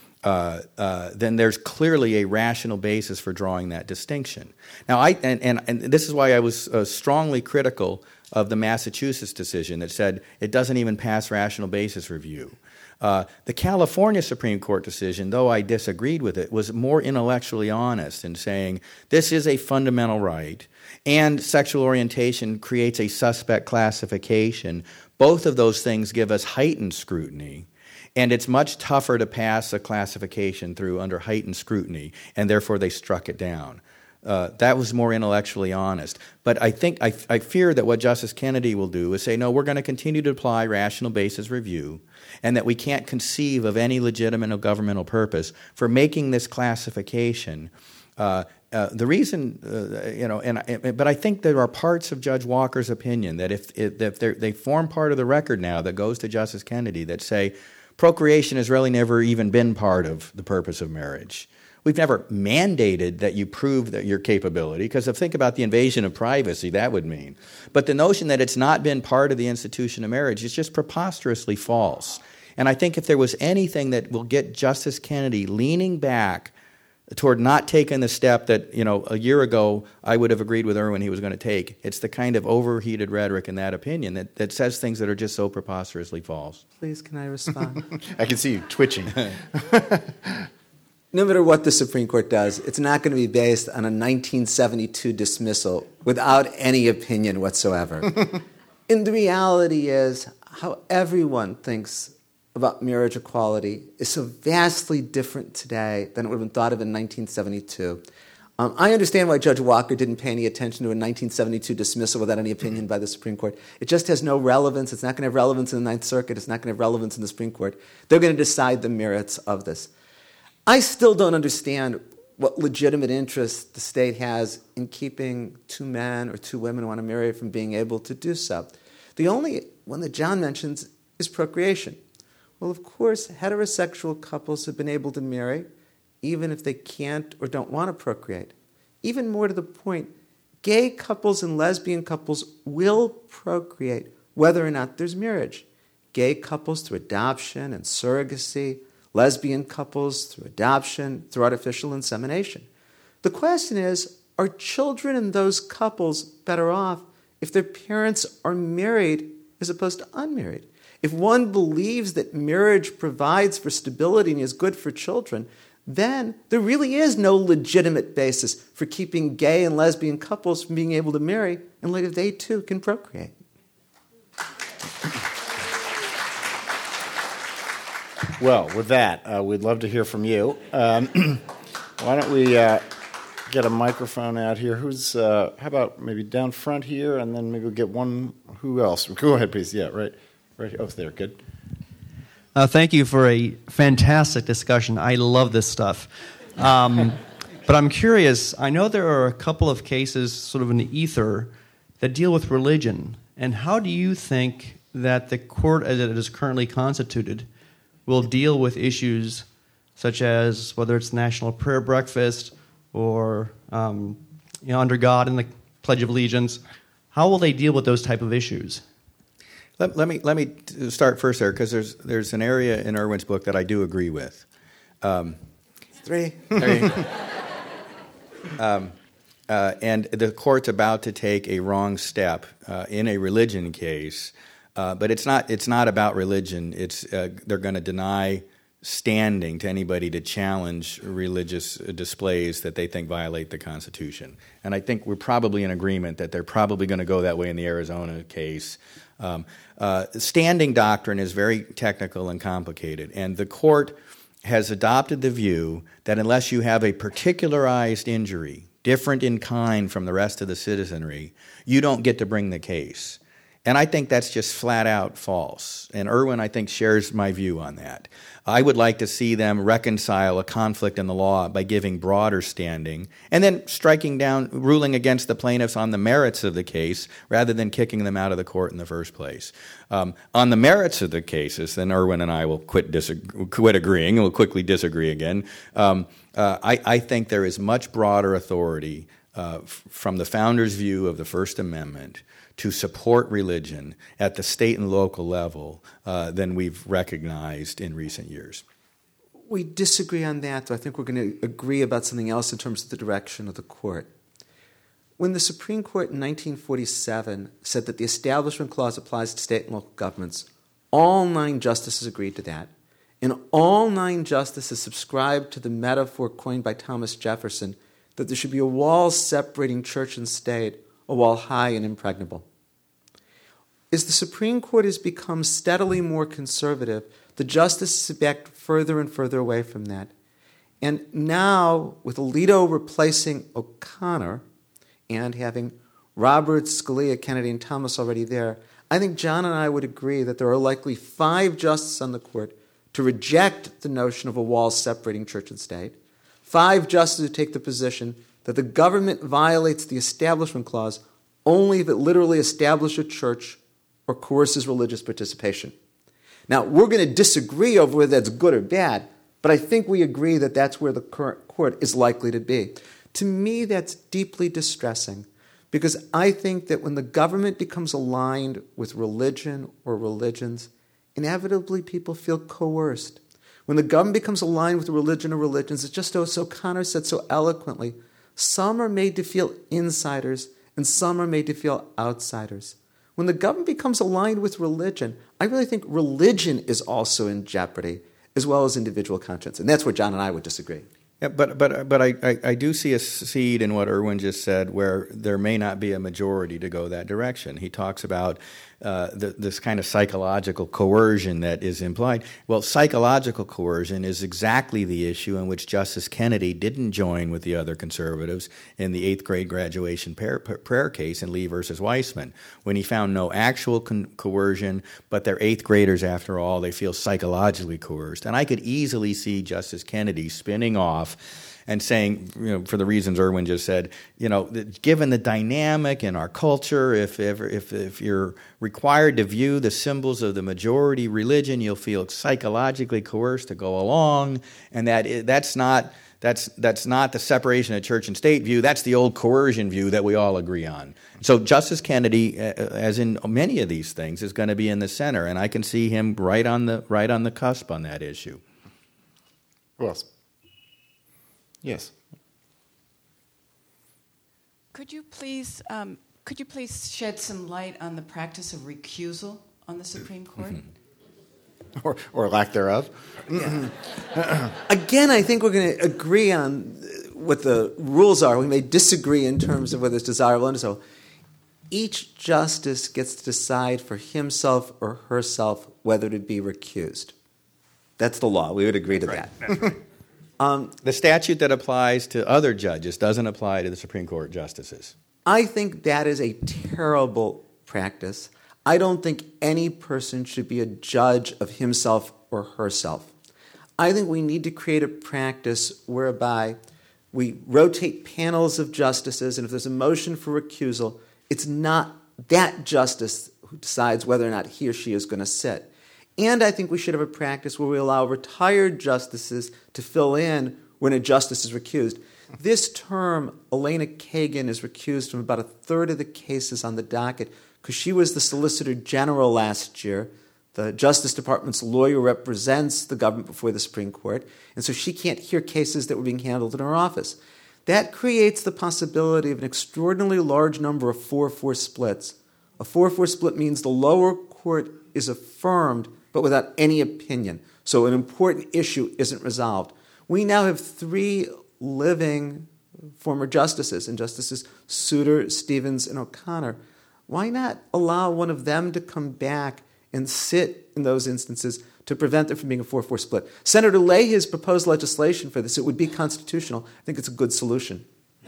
then there's clearly a rational basis for drawing that distinction. Now, and this is why I was strongly critical of the Massachusetts decision that said it doesn't even pass rational basis review. The California Supreme Court decision, though I disagreed with it, was more intellectually honest in saying this is a fundamental right, and sexual orientation creates a suspect classification. Both of those things give us heightened scrutiny. And it's much tougher to pass a classification through under heightened scrutiny, and therefore they struck it down. That was more intellectually honest. But I think I fear that what Justice Kennedy will do is say, no, we're going to continue to apply rational basis review, and that we can't conceive of any legitimate or governmental purpose for making this classification. The reason, but I think there are parts of Judge Walker's opinion that if they form part of the record now that goes to Justice Kennedy that say, procreation has really never even been part of the purpose of marriage. We've never mandated that you prove that your capability, because think about the invasion of privacy that would mean. But the notion that it's not been part of the institution of marriage is just preposterously false. And I think if there was anything that will get Justice Kennedy leaning back toward not taking the step that, a year ago I would have agreed with Irwin he was going to take, it's the kind of overheated rhetoric in that opinion that says things that are just so preposterously false. Please, can I respond? I can see you twitching. No matter what the Supreme Court does, it's not going to be based on a 1972 dismissal without any opinion whatsoever. And the reality is how everyone thinks about marriage equality is so vastly different today than it would have been thought of in 1972. I understand why Judge Walker didn't pay any attention to a 1972 dismissal without any opinion by the Supreme Court. It just has no relevance. It's not going to have relevance in the Ninth Circuit. It's not going to have relevance in the Supreme Court. They're going to decide the merits of this. I still don't understand what legitimate interest the state has in keeping two men or two women who want to marry from being able to do so. The only one that John mentions is procreation. Well, of course, heterosexual couples have been able to marry even if they can't or don't want to procreate. Even more to the point, gay couples and lesbian couples will procreate whether or not there's marriage. Gay couples through adoption and surrogacy, lesbian couples through adoption, through artificial insemination. The question is, are children in those couples better off if their parents are married as opposed to unmarried? If one believes that marriage provides for stability and is good for children, then there really is no legitimate basis for keeping gay and lesbian couples from being able to marry unless they too can procreate. Well, with that, we'd love to hear from you. Why don't we get a microphone out here? How about maybe down front here, and then maybe we'll get one. Who else? Go ahead, please. Yeah, right here. Oh, there. Good. Thank you for a fantastic discussion. I love this stuff. But I'm curious, I know there are a couple of cases sort of in the ether that deal with religion. And how do you think that the court as it is currently constituted will deal with issues such as whether it's National Prayer Breakfast or under God and the Pledge of Allegiance? How will they deal with those type of issues? Let me start first there, because there's an area in Erwin's book that I do agree with. Three. And the court's about to take a wrong step in a religion case, but it's not about religion. They're going to deny standing to anybody to challenge religious displays that they think violate the Constitution. And I think we're probably in agreement that they're probably going to go that way in the Arizona case. Standing doctrine is very technical and complicated, and the court has adopted the view that unless you have a particularized injury, different in kind from the rest of the citizenry, you don't get to bring the case. And I think that's just flat out false. And Erwin, I think, shares my view on that. I would like to see them reconcile a conflict in the law by giving broader standing and then ruling against the plaintiffs on the merits of the case rather than kicking them out of the court in the first place. On the merits of the cases, then Erwin and I will quit agreeing and we'll quickly disagree again. I think there is much broader authority from the founders' view of the First Amendment to support religion at the state and local level than we've recognized in recent years. We disagree on that, though I think we're going to agree about something else in terms of the direction of the court. When the Supreme Court in 1947 said that the Establishment Clause applies to state and local governments, all 9 justices agreed to that, and all 9 justices subscribed to the metaphor coined by Thomas Jefferson that there should be a wall separating church and state, a wall high and impregnable. As the Supreme Court has become steadily more conservative, the justices have backed further and further away from that. And now, with Alito replacing O'Connor and having Roberts, Scalia, Kennedy, and Thomas already there, I think John and I would agree that there are likely 5 justices on the court to reject the notion of a wall separating church and state, 5 justices who take the position that the government violates the Establishment Clause only if it literally establishes a church or coerces religious participation. Now, we're going to disagree over whether that's good or bad, but I think we agree that that's where the current court is likely to be. To me, that's deeply distressing, because I think that when the government becomes aligned with religion or religions, inevitably people feel coerced. When the government becomes aligned with religion or religions, it's just as O'Connor said so eloquently, some are made to feel insiders and some are made to feel outsiders. When the government becomes aligned with religion, I really think religion is also in jeopardy, as well as individual conscience. And that's where John and I would disagree. Yeah, but I do see a seed in what Erwin just said where there may not be a majority to go that direction. He talks about this kind of psychological coercion that is implied. Well, psychological coercion is exactly the issue in which Justice Kennedy didn't join with the other conservatives in the 8th grade graduation prayer case in Lee versus Weissman, when he found no actual coercion, but they're 8th graders after all. They feel psychologically coerced. And I could easily see Justice Kennedy spinning off and saying, for the reasons Erwin just said, given the dynamic in our culture, if you're required to view the symbols of the majority religion, you'll feel psychologically coerced to go along, and that's not the separation of church and state view. That's the old coercion view that we all agree on. So Justice Kennedy, as in many of these things, is going to be in the center, and I can see him right on the cusp on that issue. Who else? Yes. Could you please shed some light on the practice of recusal on the Supreme Court? Or lack thereof. Yeah. Again, I think we're going to agree on what the rules are. We may disagree in terms of whether it's desirable or undesirable. Each justice gets to decide for himself or herself whether to be recused. That's the law. We would agree to that. That's right. The statute that applies to other judges doesn't apply to the Supreme Court justices. I think that is a terrible practice. I don't think any person should be a judge of himself or herself. I think we need to create a practice whereby we rotate panels of justices, and if there's a motion for recusal, it's not that justice who decides whether or not he or she is going to sit. And I think we should have a practice where we allow retired justices to fill in when a justice is recused. This term, Elena Kagan is recused from about a third of the cases on the docket because she was the Solicitor General last year. The Justice Department's lawyer represents the government before the Supreme Court, and so she can't hear cases that were being handled in her office. That creates the possibility of an extraordinarily large number of 4-4 splits. A 4-4 split means the lower court is affirmed but without any opinion. So an important issue isn't resolved. We now have 3 living former justices, and Justices Souter, Stevens, and O'Connor. Why not allow one of them to come back and sit in those instances to prevent there from being a 4-4 split? Senator Leahy has proposed legislation for this. It would be constitutional. I think it's a good solution.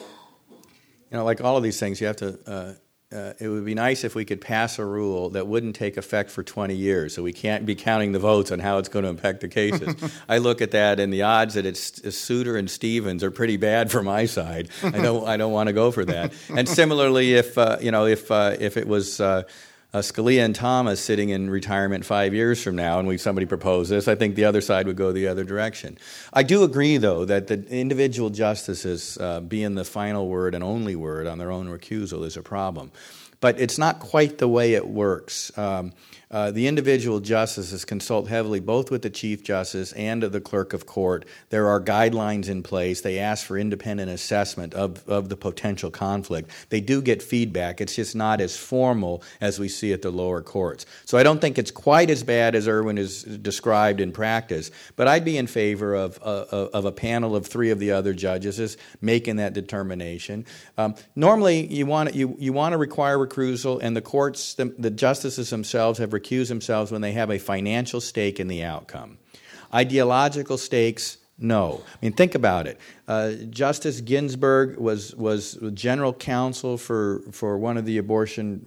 Like all of these things, you have to. It would be nice if we could pass a rule that wouldn't take effect for 20 years, so we can't be counting the votes on how it's going to impact the cases. I look at that, and the odds that it's Souter and Stevens are pretty bad for my side. I don't want to go for that. And similarly, if it was Scalia and Thomas sitting in retirement 5 years from now, and somebody proposed this, I think the other side would go the other direction. I do agree, though, that the individual justices being the final word and only word on their own recusal is a problem. But it's not quite the way it works. The individual justices consult heavily both with the Chief Justice and the Clerk of Court. There are guidelines in place. They ask for independent assessment of the potential conflict. They do get feedback. It's just not as formal as we see at the lower courts. So I don't think it's quite as bad as Irwin is described in practice, but I'd be in favor of a panel of 3 of the other judges making that determination. Normally, you want to require recusal, and the courts, the justices themselves have recuse themselves when they have a financial stake in the outcome. Ideological stakes, no. I mean, think about it. Justice Ginsburg was general counsel for one of the abortion.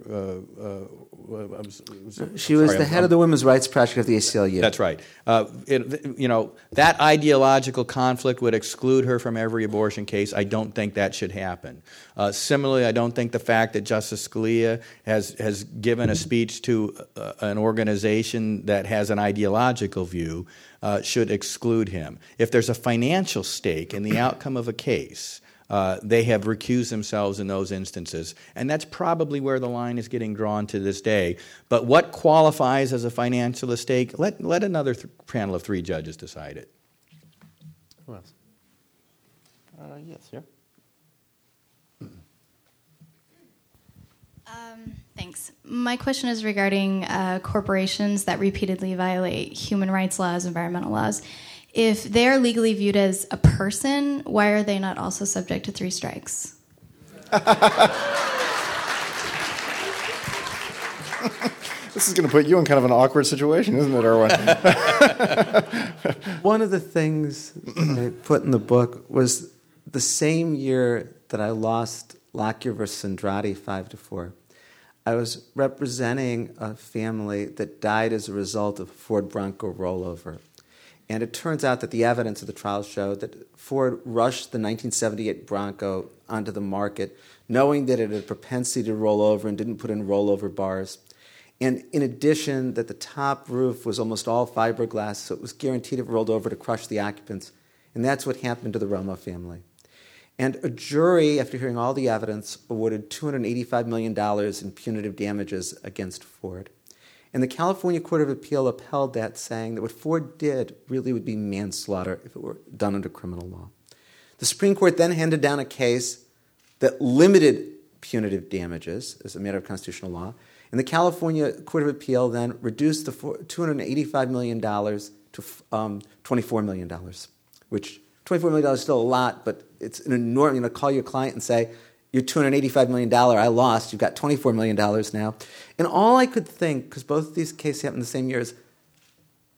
She was the head of the Women's Rights Project of the ACLU. That's right. That ideological conflict would exclude her from every abortion case. I don't think that should happen. Similarly, I don't think the fact that Justice Scalia has given a speech to an organization that has an ideological view should exclude him. If there's a financial stake in the outcome of a case, they have recused themselves in those instances. And that's probably where the line is getting drawn to this day. But what qualifies as a financial stake, let another panel of 3 judges decide it. Who else? Yes, here. Thanks. My question is regarding corporations that repeatedly violate human rights laws, environmental laws. If they're legally viewed as a person, why are they not also subject to 3 strikes? This is going to put you in kind of an awkward situation, isn't it, Irwin? One of the things I put in the book was the same year that I lost Lockyer versus Andrade 5-4. I was representing a family that died as a result of a Ford Bronco rollover. And it turns out that the evidence of the trial showed that Ford rushed the 1978 Bronco onto the market, knowing that it had a propensity to roll over and didn't put in rollover bars. And in addition, that the top roof was almost all fiberglass, so it was guaranteed if it rolled over to crush the occupants. And that's what happened to the Romo family. And a jury, after hearing all the evidence, awarded $285 million in punitive damages against Ford. And the California Court of Appeal upheld that, saying that what Ford did really would be manslaughter if it were done under criminal law. The Supreme Court then handed down a case that limited punitive damages as a matter of constitutional law. And the California Court of Appeal then reduced the $285 million to $24 million, which $24 million is still a lot, but it's an enormous, call your client and say, your $285 million, I lost, you've got $24 million now. And all I could think, because both of these cases happened the same year, is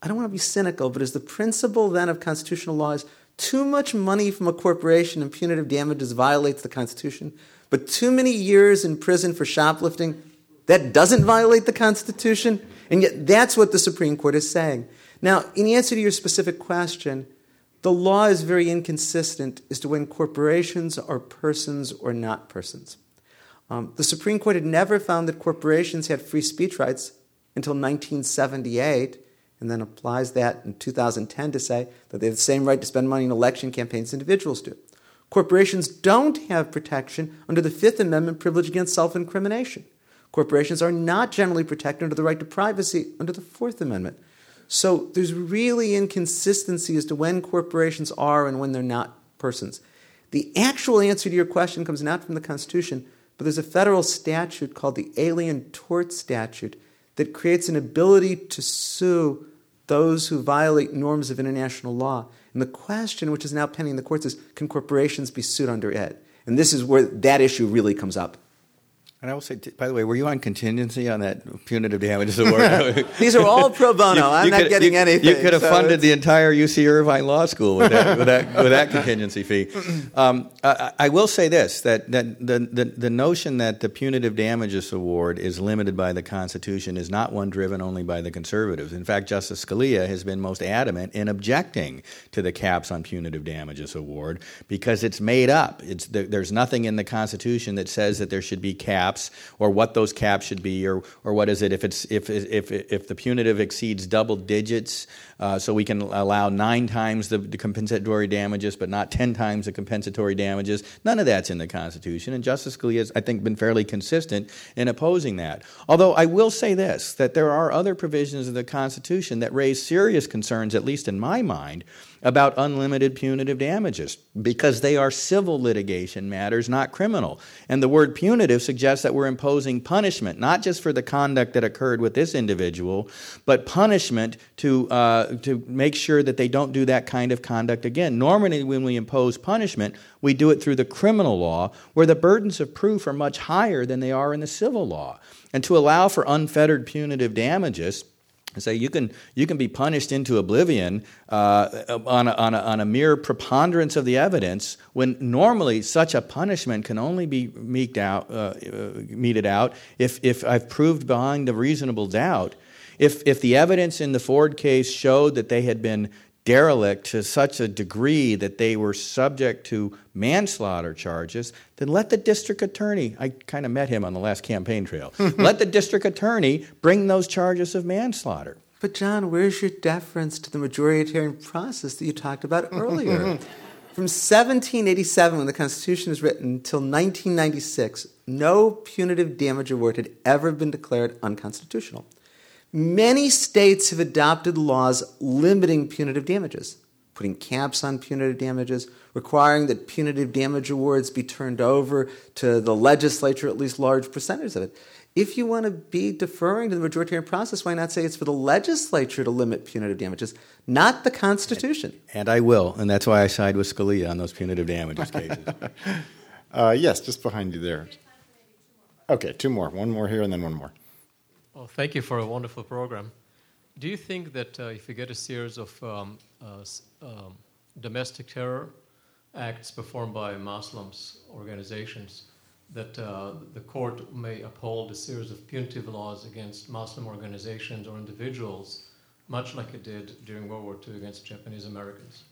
I don't want to be cynical, but is the principle then of constitutional law is too much money from a corporation and punitive damages violates the Constitution, but too many years in prison for shoplifting, that doesn't violate the Constitution? And yet that's what the Supreme Court is saying. Now, in answer to your specific question, the law is very inconsistent as to when corporations are persons or not persons. The Supreme Court had never found that corporations had free speech rights until 1978, and then applies that in 2010 to say that they have the same right to spend money in election campaigns as individuals do. Corporations don't have protection under the Fifth Amendment privilege against self-incrimination. Corporations are not generally protected under the right to privacy under the Fourth Amendment. So there's really inconsistency as to when corporations are and when they're not persons. The actual answer to your question comes not from the Constitution, but there's a federal statute called the Alien Tort Statute that creates an ability to sue those who violate norms of international law. And the question, which is now pending in the courts, is can corporations be sued under it? And this is where that issue really comes up. And I will say, by the way, were you on contingency on that punitive damages award? These are all pro bono. I'm not getting anything. You could have funded the entire UC Irvine Law School with that contingency fee. I will say this, that the notion that the punitive damages award is limited by the Constitution is not one driven only by the conservatives. In fact, Justice Scalia has been most adamant in objecting to the caps on punitive damages award because it's made up. There's nothing in the Constitution that says that there should be caps or what those caps should be, or what is it if the punitive exceeds double digits, so we can allow 9 times the compensatory damages, but not 10 times the compensatory damages. None of that's in the Constitution, and Justice Scalia has, I think, been fairly consistent in opposing that. Although I will say this, that there are other provisions of the Constitution that raise serious concerns, at least in my mind, about unlimited punitive damages because they are civil litigation matters, not criminal. And the word punitive suggests that we're imposing punishment, not just for the conduct that occurred with this individual, but punishment to make sure that they don't do that kind of conduct again. Normally, when we impose punishment, we do it through the criminal law, where the burdens of proof are much higher than they are in the civil law. And to allow for unfettered punitive damages, say you can be punished into oblivion on a mere preponderance of the evidence, when normally such a punishment can only be meted out if I've proved beyond a reasonable doubt. If the evidence in the Ford case showed that they had been derelict to such a degree that they were subject to manslaughter charges, then let the district attorney, I kind of met him on the last campaign trail, let the district attorney bring those charges of manslaughter. But John, where's your deference to the majoritarian process that you talked about earlier? From 1787, when the Constitution was written, until 1996, no punitive damage award had ever been declared unconstitutional. Many states have adopted laws limiting punitive damages, putting caps on punitive damages, requiring that punitive damage awards be turned over to the legislature, at least large percentages of it. If you want to be deferring to the majoritarian process, why not say it's for the legislature to limit punitive damages, not the Constitution? And I will, and that's why I side with Scalia on those punitive damages cases. Yes, just behind you there. Okay, 2 more. 1 more here and then 1 more. Well, thank you for a wonderful program. Do you think that if you get a series of domestic terror acts performed by Muslims organizations, that the court may uphold a series of punitive laws against Muslim organizations or individuals, much like it did during World War II against Japanese Americans?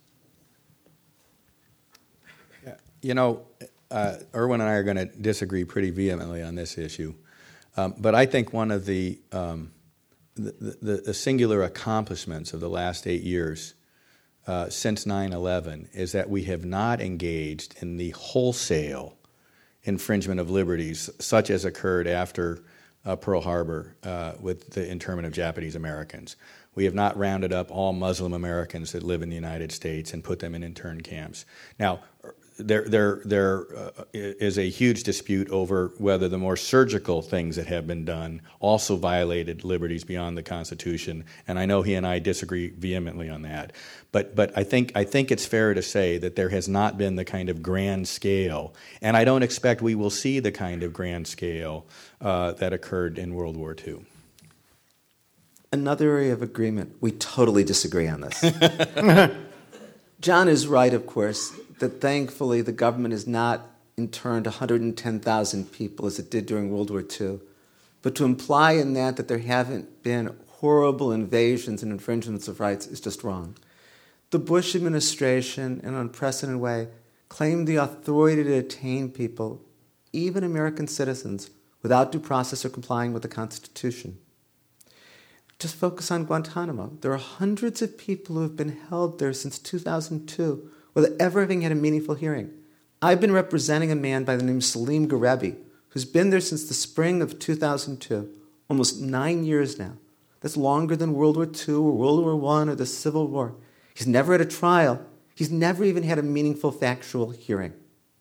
You know, Erwin and I are going to disagree pretty vehemently on this issue. But I think one of the singular accomplishments of the last 8 years since 9/11 is that we have not engaged in the wholesale infringement of liberties, such as occurred after Pearl Harbor with the internment of Japanese Americans. We have not rounded up all Muslim Americans that live in the United States and put them in intern camps. Now, there is a huge dispute over whether the more surgical things that have been done also violated liberties beyond the Constitution, and I know he and I disagree vehemently on that. But I think it's fair to say that there has not been the kind of grand scale, and I don't expect we will see the kind of grand scale that occurred in World War II. Another area of agreement. We totally disagree on this. John is right, of course, that thankfully the government has not interned 110,000 people as it did during World War II. But to imply in that there haven't been horrible invasions and infringements of rights is just wrong. The Bush administration, in an unprecedented way, claimed the authority to detain people, even American citizens, without due process or complying with the Constitution. Just focus on Guantanamo. There are hundreds of people who have been held there since 2002 without ever having had a meaningful hearing. I've been representing a man by the name of Salim Garebi, who's been there since the spring of 2002, almost 9 years now. That's longer than World War II or World War I or the Civil War. He's never had a trial. He's never even had a meaningful factual hearing.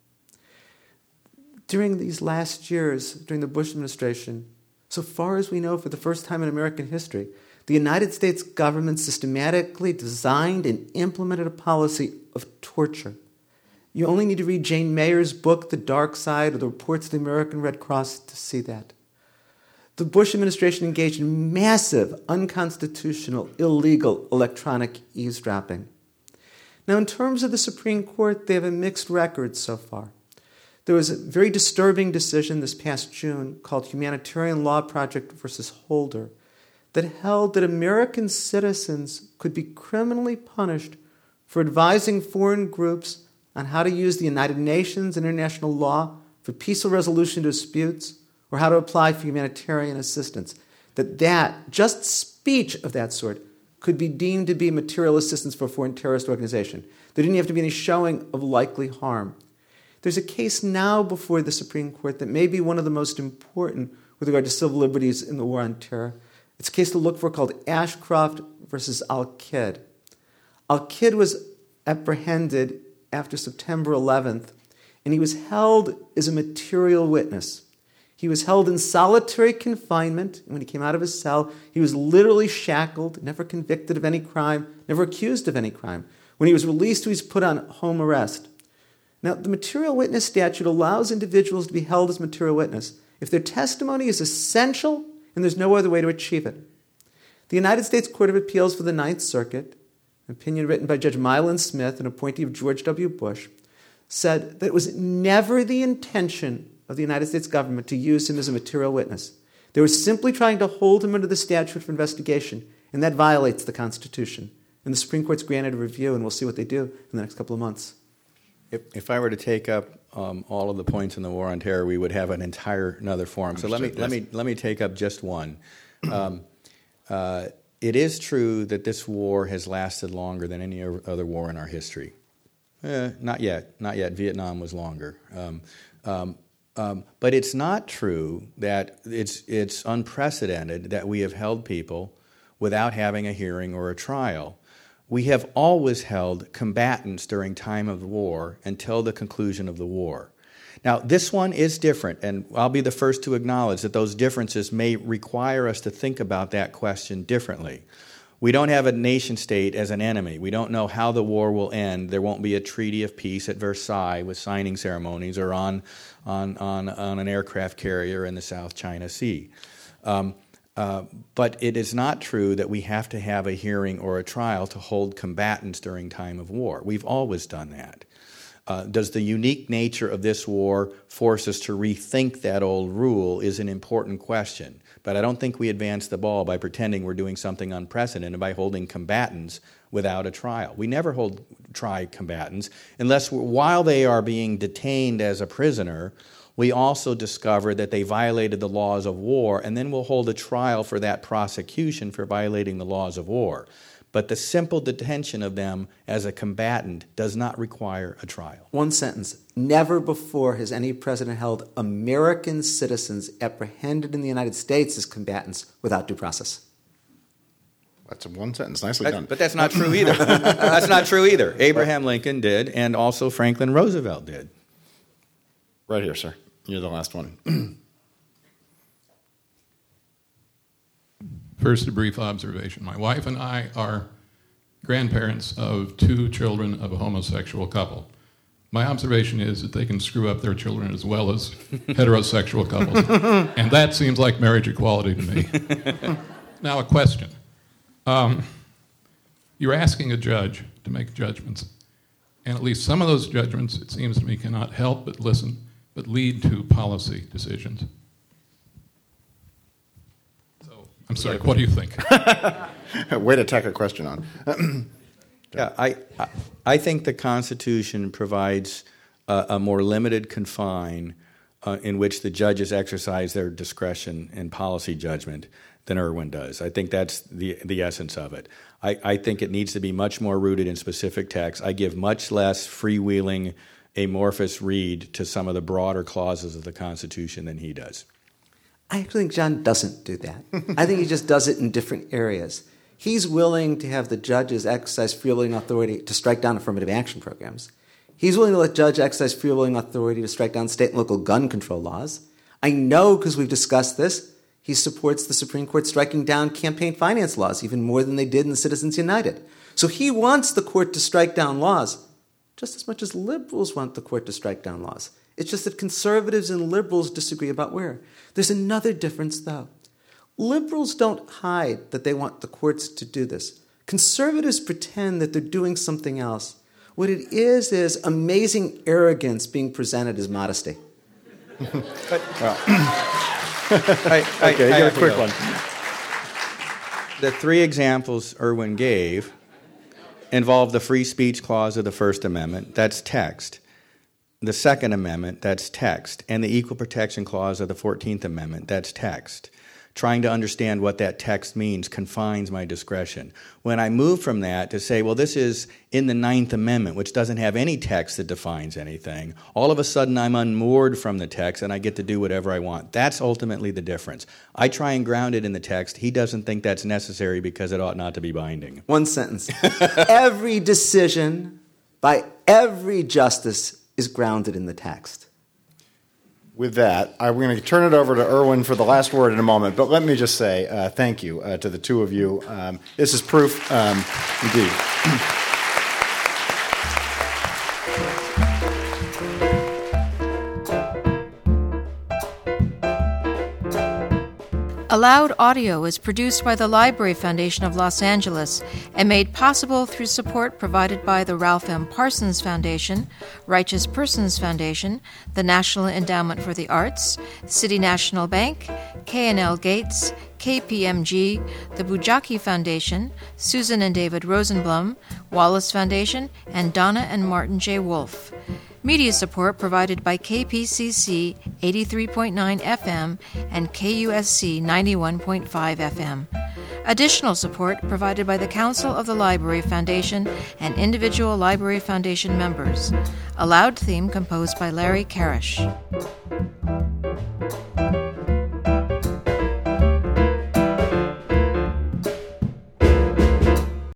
During these last years, during the Bush administration, so far as we know, for the first time in American history, the United States government systematically designed and implemented a policy of torture. You only need to read Jane Mayer's book, The Dark Side, or the reports of the American Red Cross to see that. The Bush administration engaged in massive, unconstitutional, illegal electronic eavesdropping. Now, in terms of the Supreme Court, they have a mixed record so far. There was a very disturbing decision this past June called Humanitarian Law Project versus Holder that held that American citizens could be criminally punished for advising foreign groups on how to use the United Nations and international law for peaceful resolution to disputes or how to apply for humanitarian assistance. That just speech of that sort could be deemed to be material assistance for a foreign terrorist organization. There didn't have to be any showing of likely harm. There's a case now before the Supreme Court that may be one of the most important with regard to civil liberties in the war on terror. It's a case to look for called Ashcroft versus Al-Kid. Al-Kid was apprehended after September 11th, and he was held as a material witness. He was held in solitary confinement. And when he came out of his cell, he was literally shackled, never convicted of any crime, never accused of any crime. When he was released, he was put on home arrest. Now, the material witness statute allows individuals to be held as material witness if their testimony is essential and there's no other way to achieve it. The United States Court of Appeals for the Ninth Circuit, an opinion written by Judge Mylan Smith, an appointee of George W. Bush, said that it was never the intention of the United States government to use him as a material witness. They were simply trying to hold him under the statute for investigation, and that violates the Constitution. And the Supreme Court's granted a review, and we'll see what they do in the next couple of months. If I were to take up all of the points in the war on terror, we would have another forum. So let me take up just one. It is true that this war has lasted longer than any other war in our history. Not yet. Vietnam was longer. But it's not true that it's unprecedented that we have held people without having a hearing or a trial. We have always held combatants during time of war until the conclusion of the war. Now, this one is different, and I'll be the first to acknowledge that those differences may require us to think about that question differently. We don't have a nation-state as an enemy. We don't know how the war will end. There won't be a treaty of peace at Versailles with signing ceremonies or on an aircraft carrier in the South China Sea. But it is not true that we have to have a hearing or a trial to hold combatants during time of war. We've always done that. Does the unique nature of this war force us to rethink that old rule is an important question. But I don't think we advance the ball by pretending we're doing something unprecedented by holding combatants without a trial. We never try combatants unless while they are being detained as a prisoner, we also discover that they violated the laws of war, and then we'll hold a trial for that prosecution for violating the laws of war. But the simple detention of them as a combatant does not require a trial. One sentence. Never before has any president held American citizens apprehended in the United States as combatants without due process. That's a one sentence. Nicely done. But that's not true either. That's not true either. Abraham Lincoln did, and also Franklin Roosevelt did. Right here, sir. You're the last one. First, a brief observation. My wife and I are grandparents of 2 children of a homosexual couple. My observation is that they can screw up their children as well as heterosexual couples. And that seems like marriage equality to me. Now a question. You're asking a judge to make judgments, and at least some of those judgments, it seems to me, cannot help but lead to policy decisions. So, I'm sorry, what do you think? Way to tack a question on. Yeah, I think the Constitution provides a more limited confine in which the judges exercise their discretion in policy judgment than Irwin does. I think that's the essence of it. I think it needs to be much more rooted in specific texts. I give much less freewheeling, amorphous read to some of the broader clauses of the Constitution than he does. I actually think John doesn't do that. I think he just does it in different areas. He's willing to have the judges exercise free-wheeling authority to strike down affirmative action programs. He's willing to let judges exercise free-wheeling authority to strike down state and local gun control laws. I know, because we've discussed this, he supports the Supreme Court striking down campaign finance laws even more than they did in the Citizens United. So he wants the court to strike down laws just as much as liberals want the court to strike down laws. It's just that conservatives and liberals disagree about where. There's another difference, though. Liberals don't hide that they want the courts to do this. Conservatives pretend that they're doing something else. What it is amazing arrogance being presented as modesty. I got a quick one. The three examples Irwin gave involve the free speech clause of the First Amendment. That's text. The Second Amendment, that's text. And the equal protection clause of the 14th Amendment, that's text. Trying to understand what that text means confines my discretion. When I move from that to say, well, this is in the Ninth Amendment, which doesn't have any text that defines anything, all of a sudden I'm unmoored from the text and I get to do whatever I want. That's ultimately the difference. I try and ground it in the text. He doesn't think that's necessary because it ought not to be binding. One sentence. Every decision by every justice is grounded in the text. With that, I'm going to turn it over to Irwin for the last word in a moment, but let me just say thank you to the two of you. This is proof, indeed. Allowed Audio is produced by the Library Foundation of Los Angeles and made possible through support provided by the Ralph M. Parsons Foundation, Righteous Persons Foundation, the National Endowment for the Arts, City National Bank, K&L Gates, KPMG, the Bujaki Foundation, Susan and David Rosenblum, Wallace Foundation, and Donna and Martin J. Wolfe. Media support provided by KPCC 83.9 FM and KUSC 91.5 FM. Additional support provided by the Council of the Library Foundation and individual Library Foundation members. A loud theme composed by Larry Karish.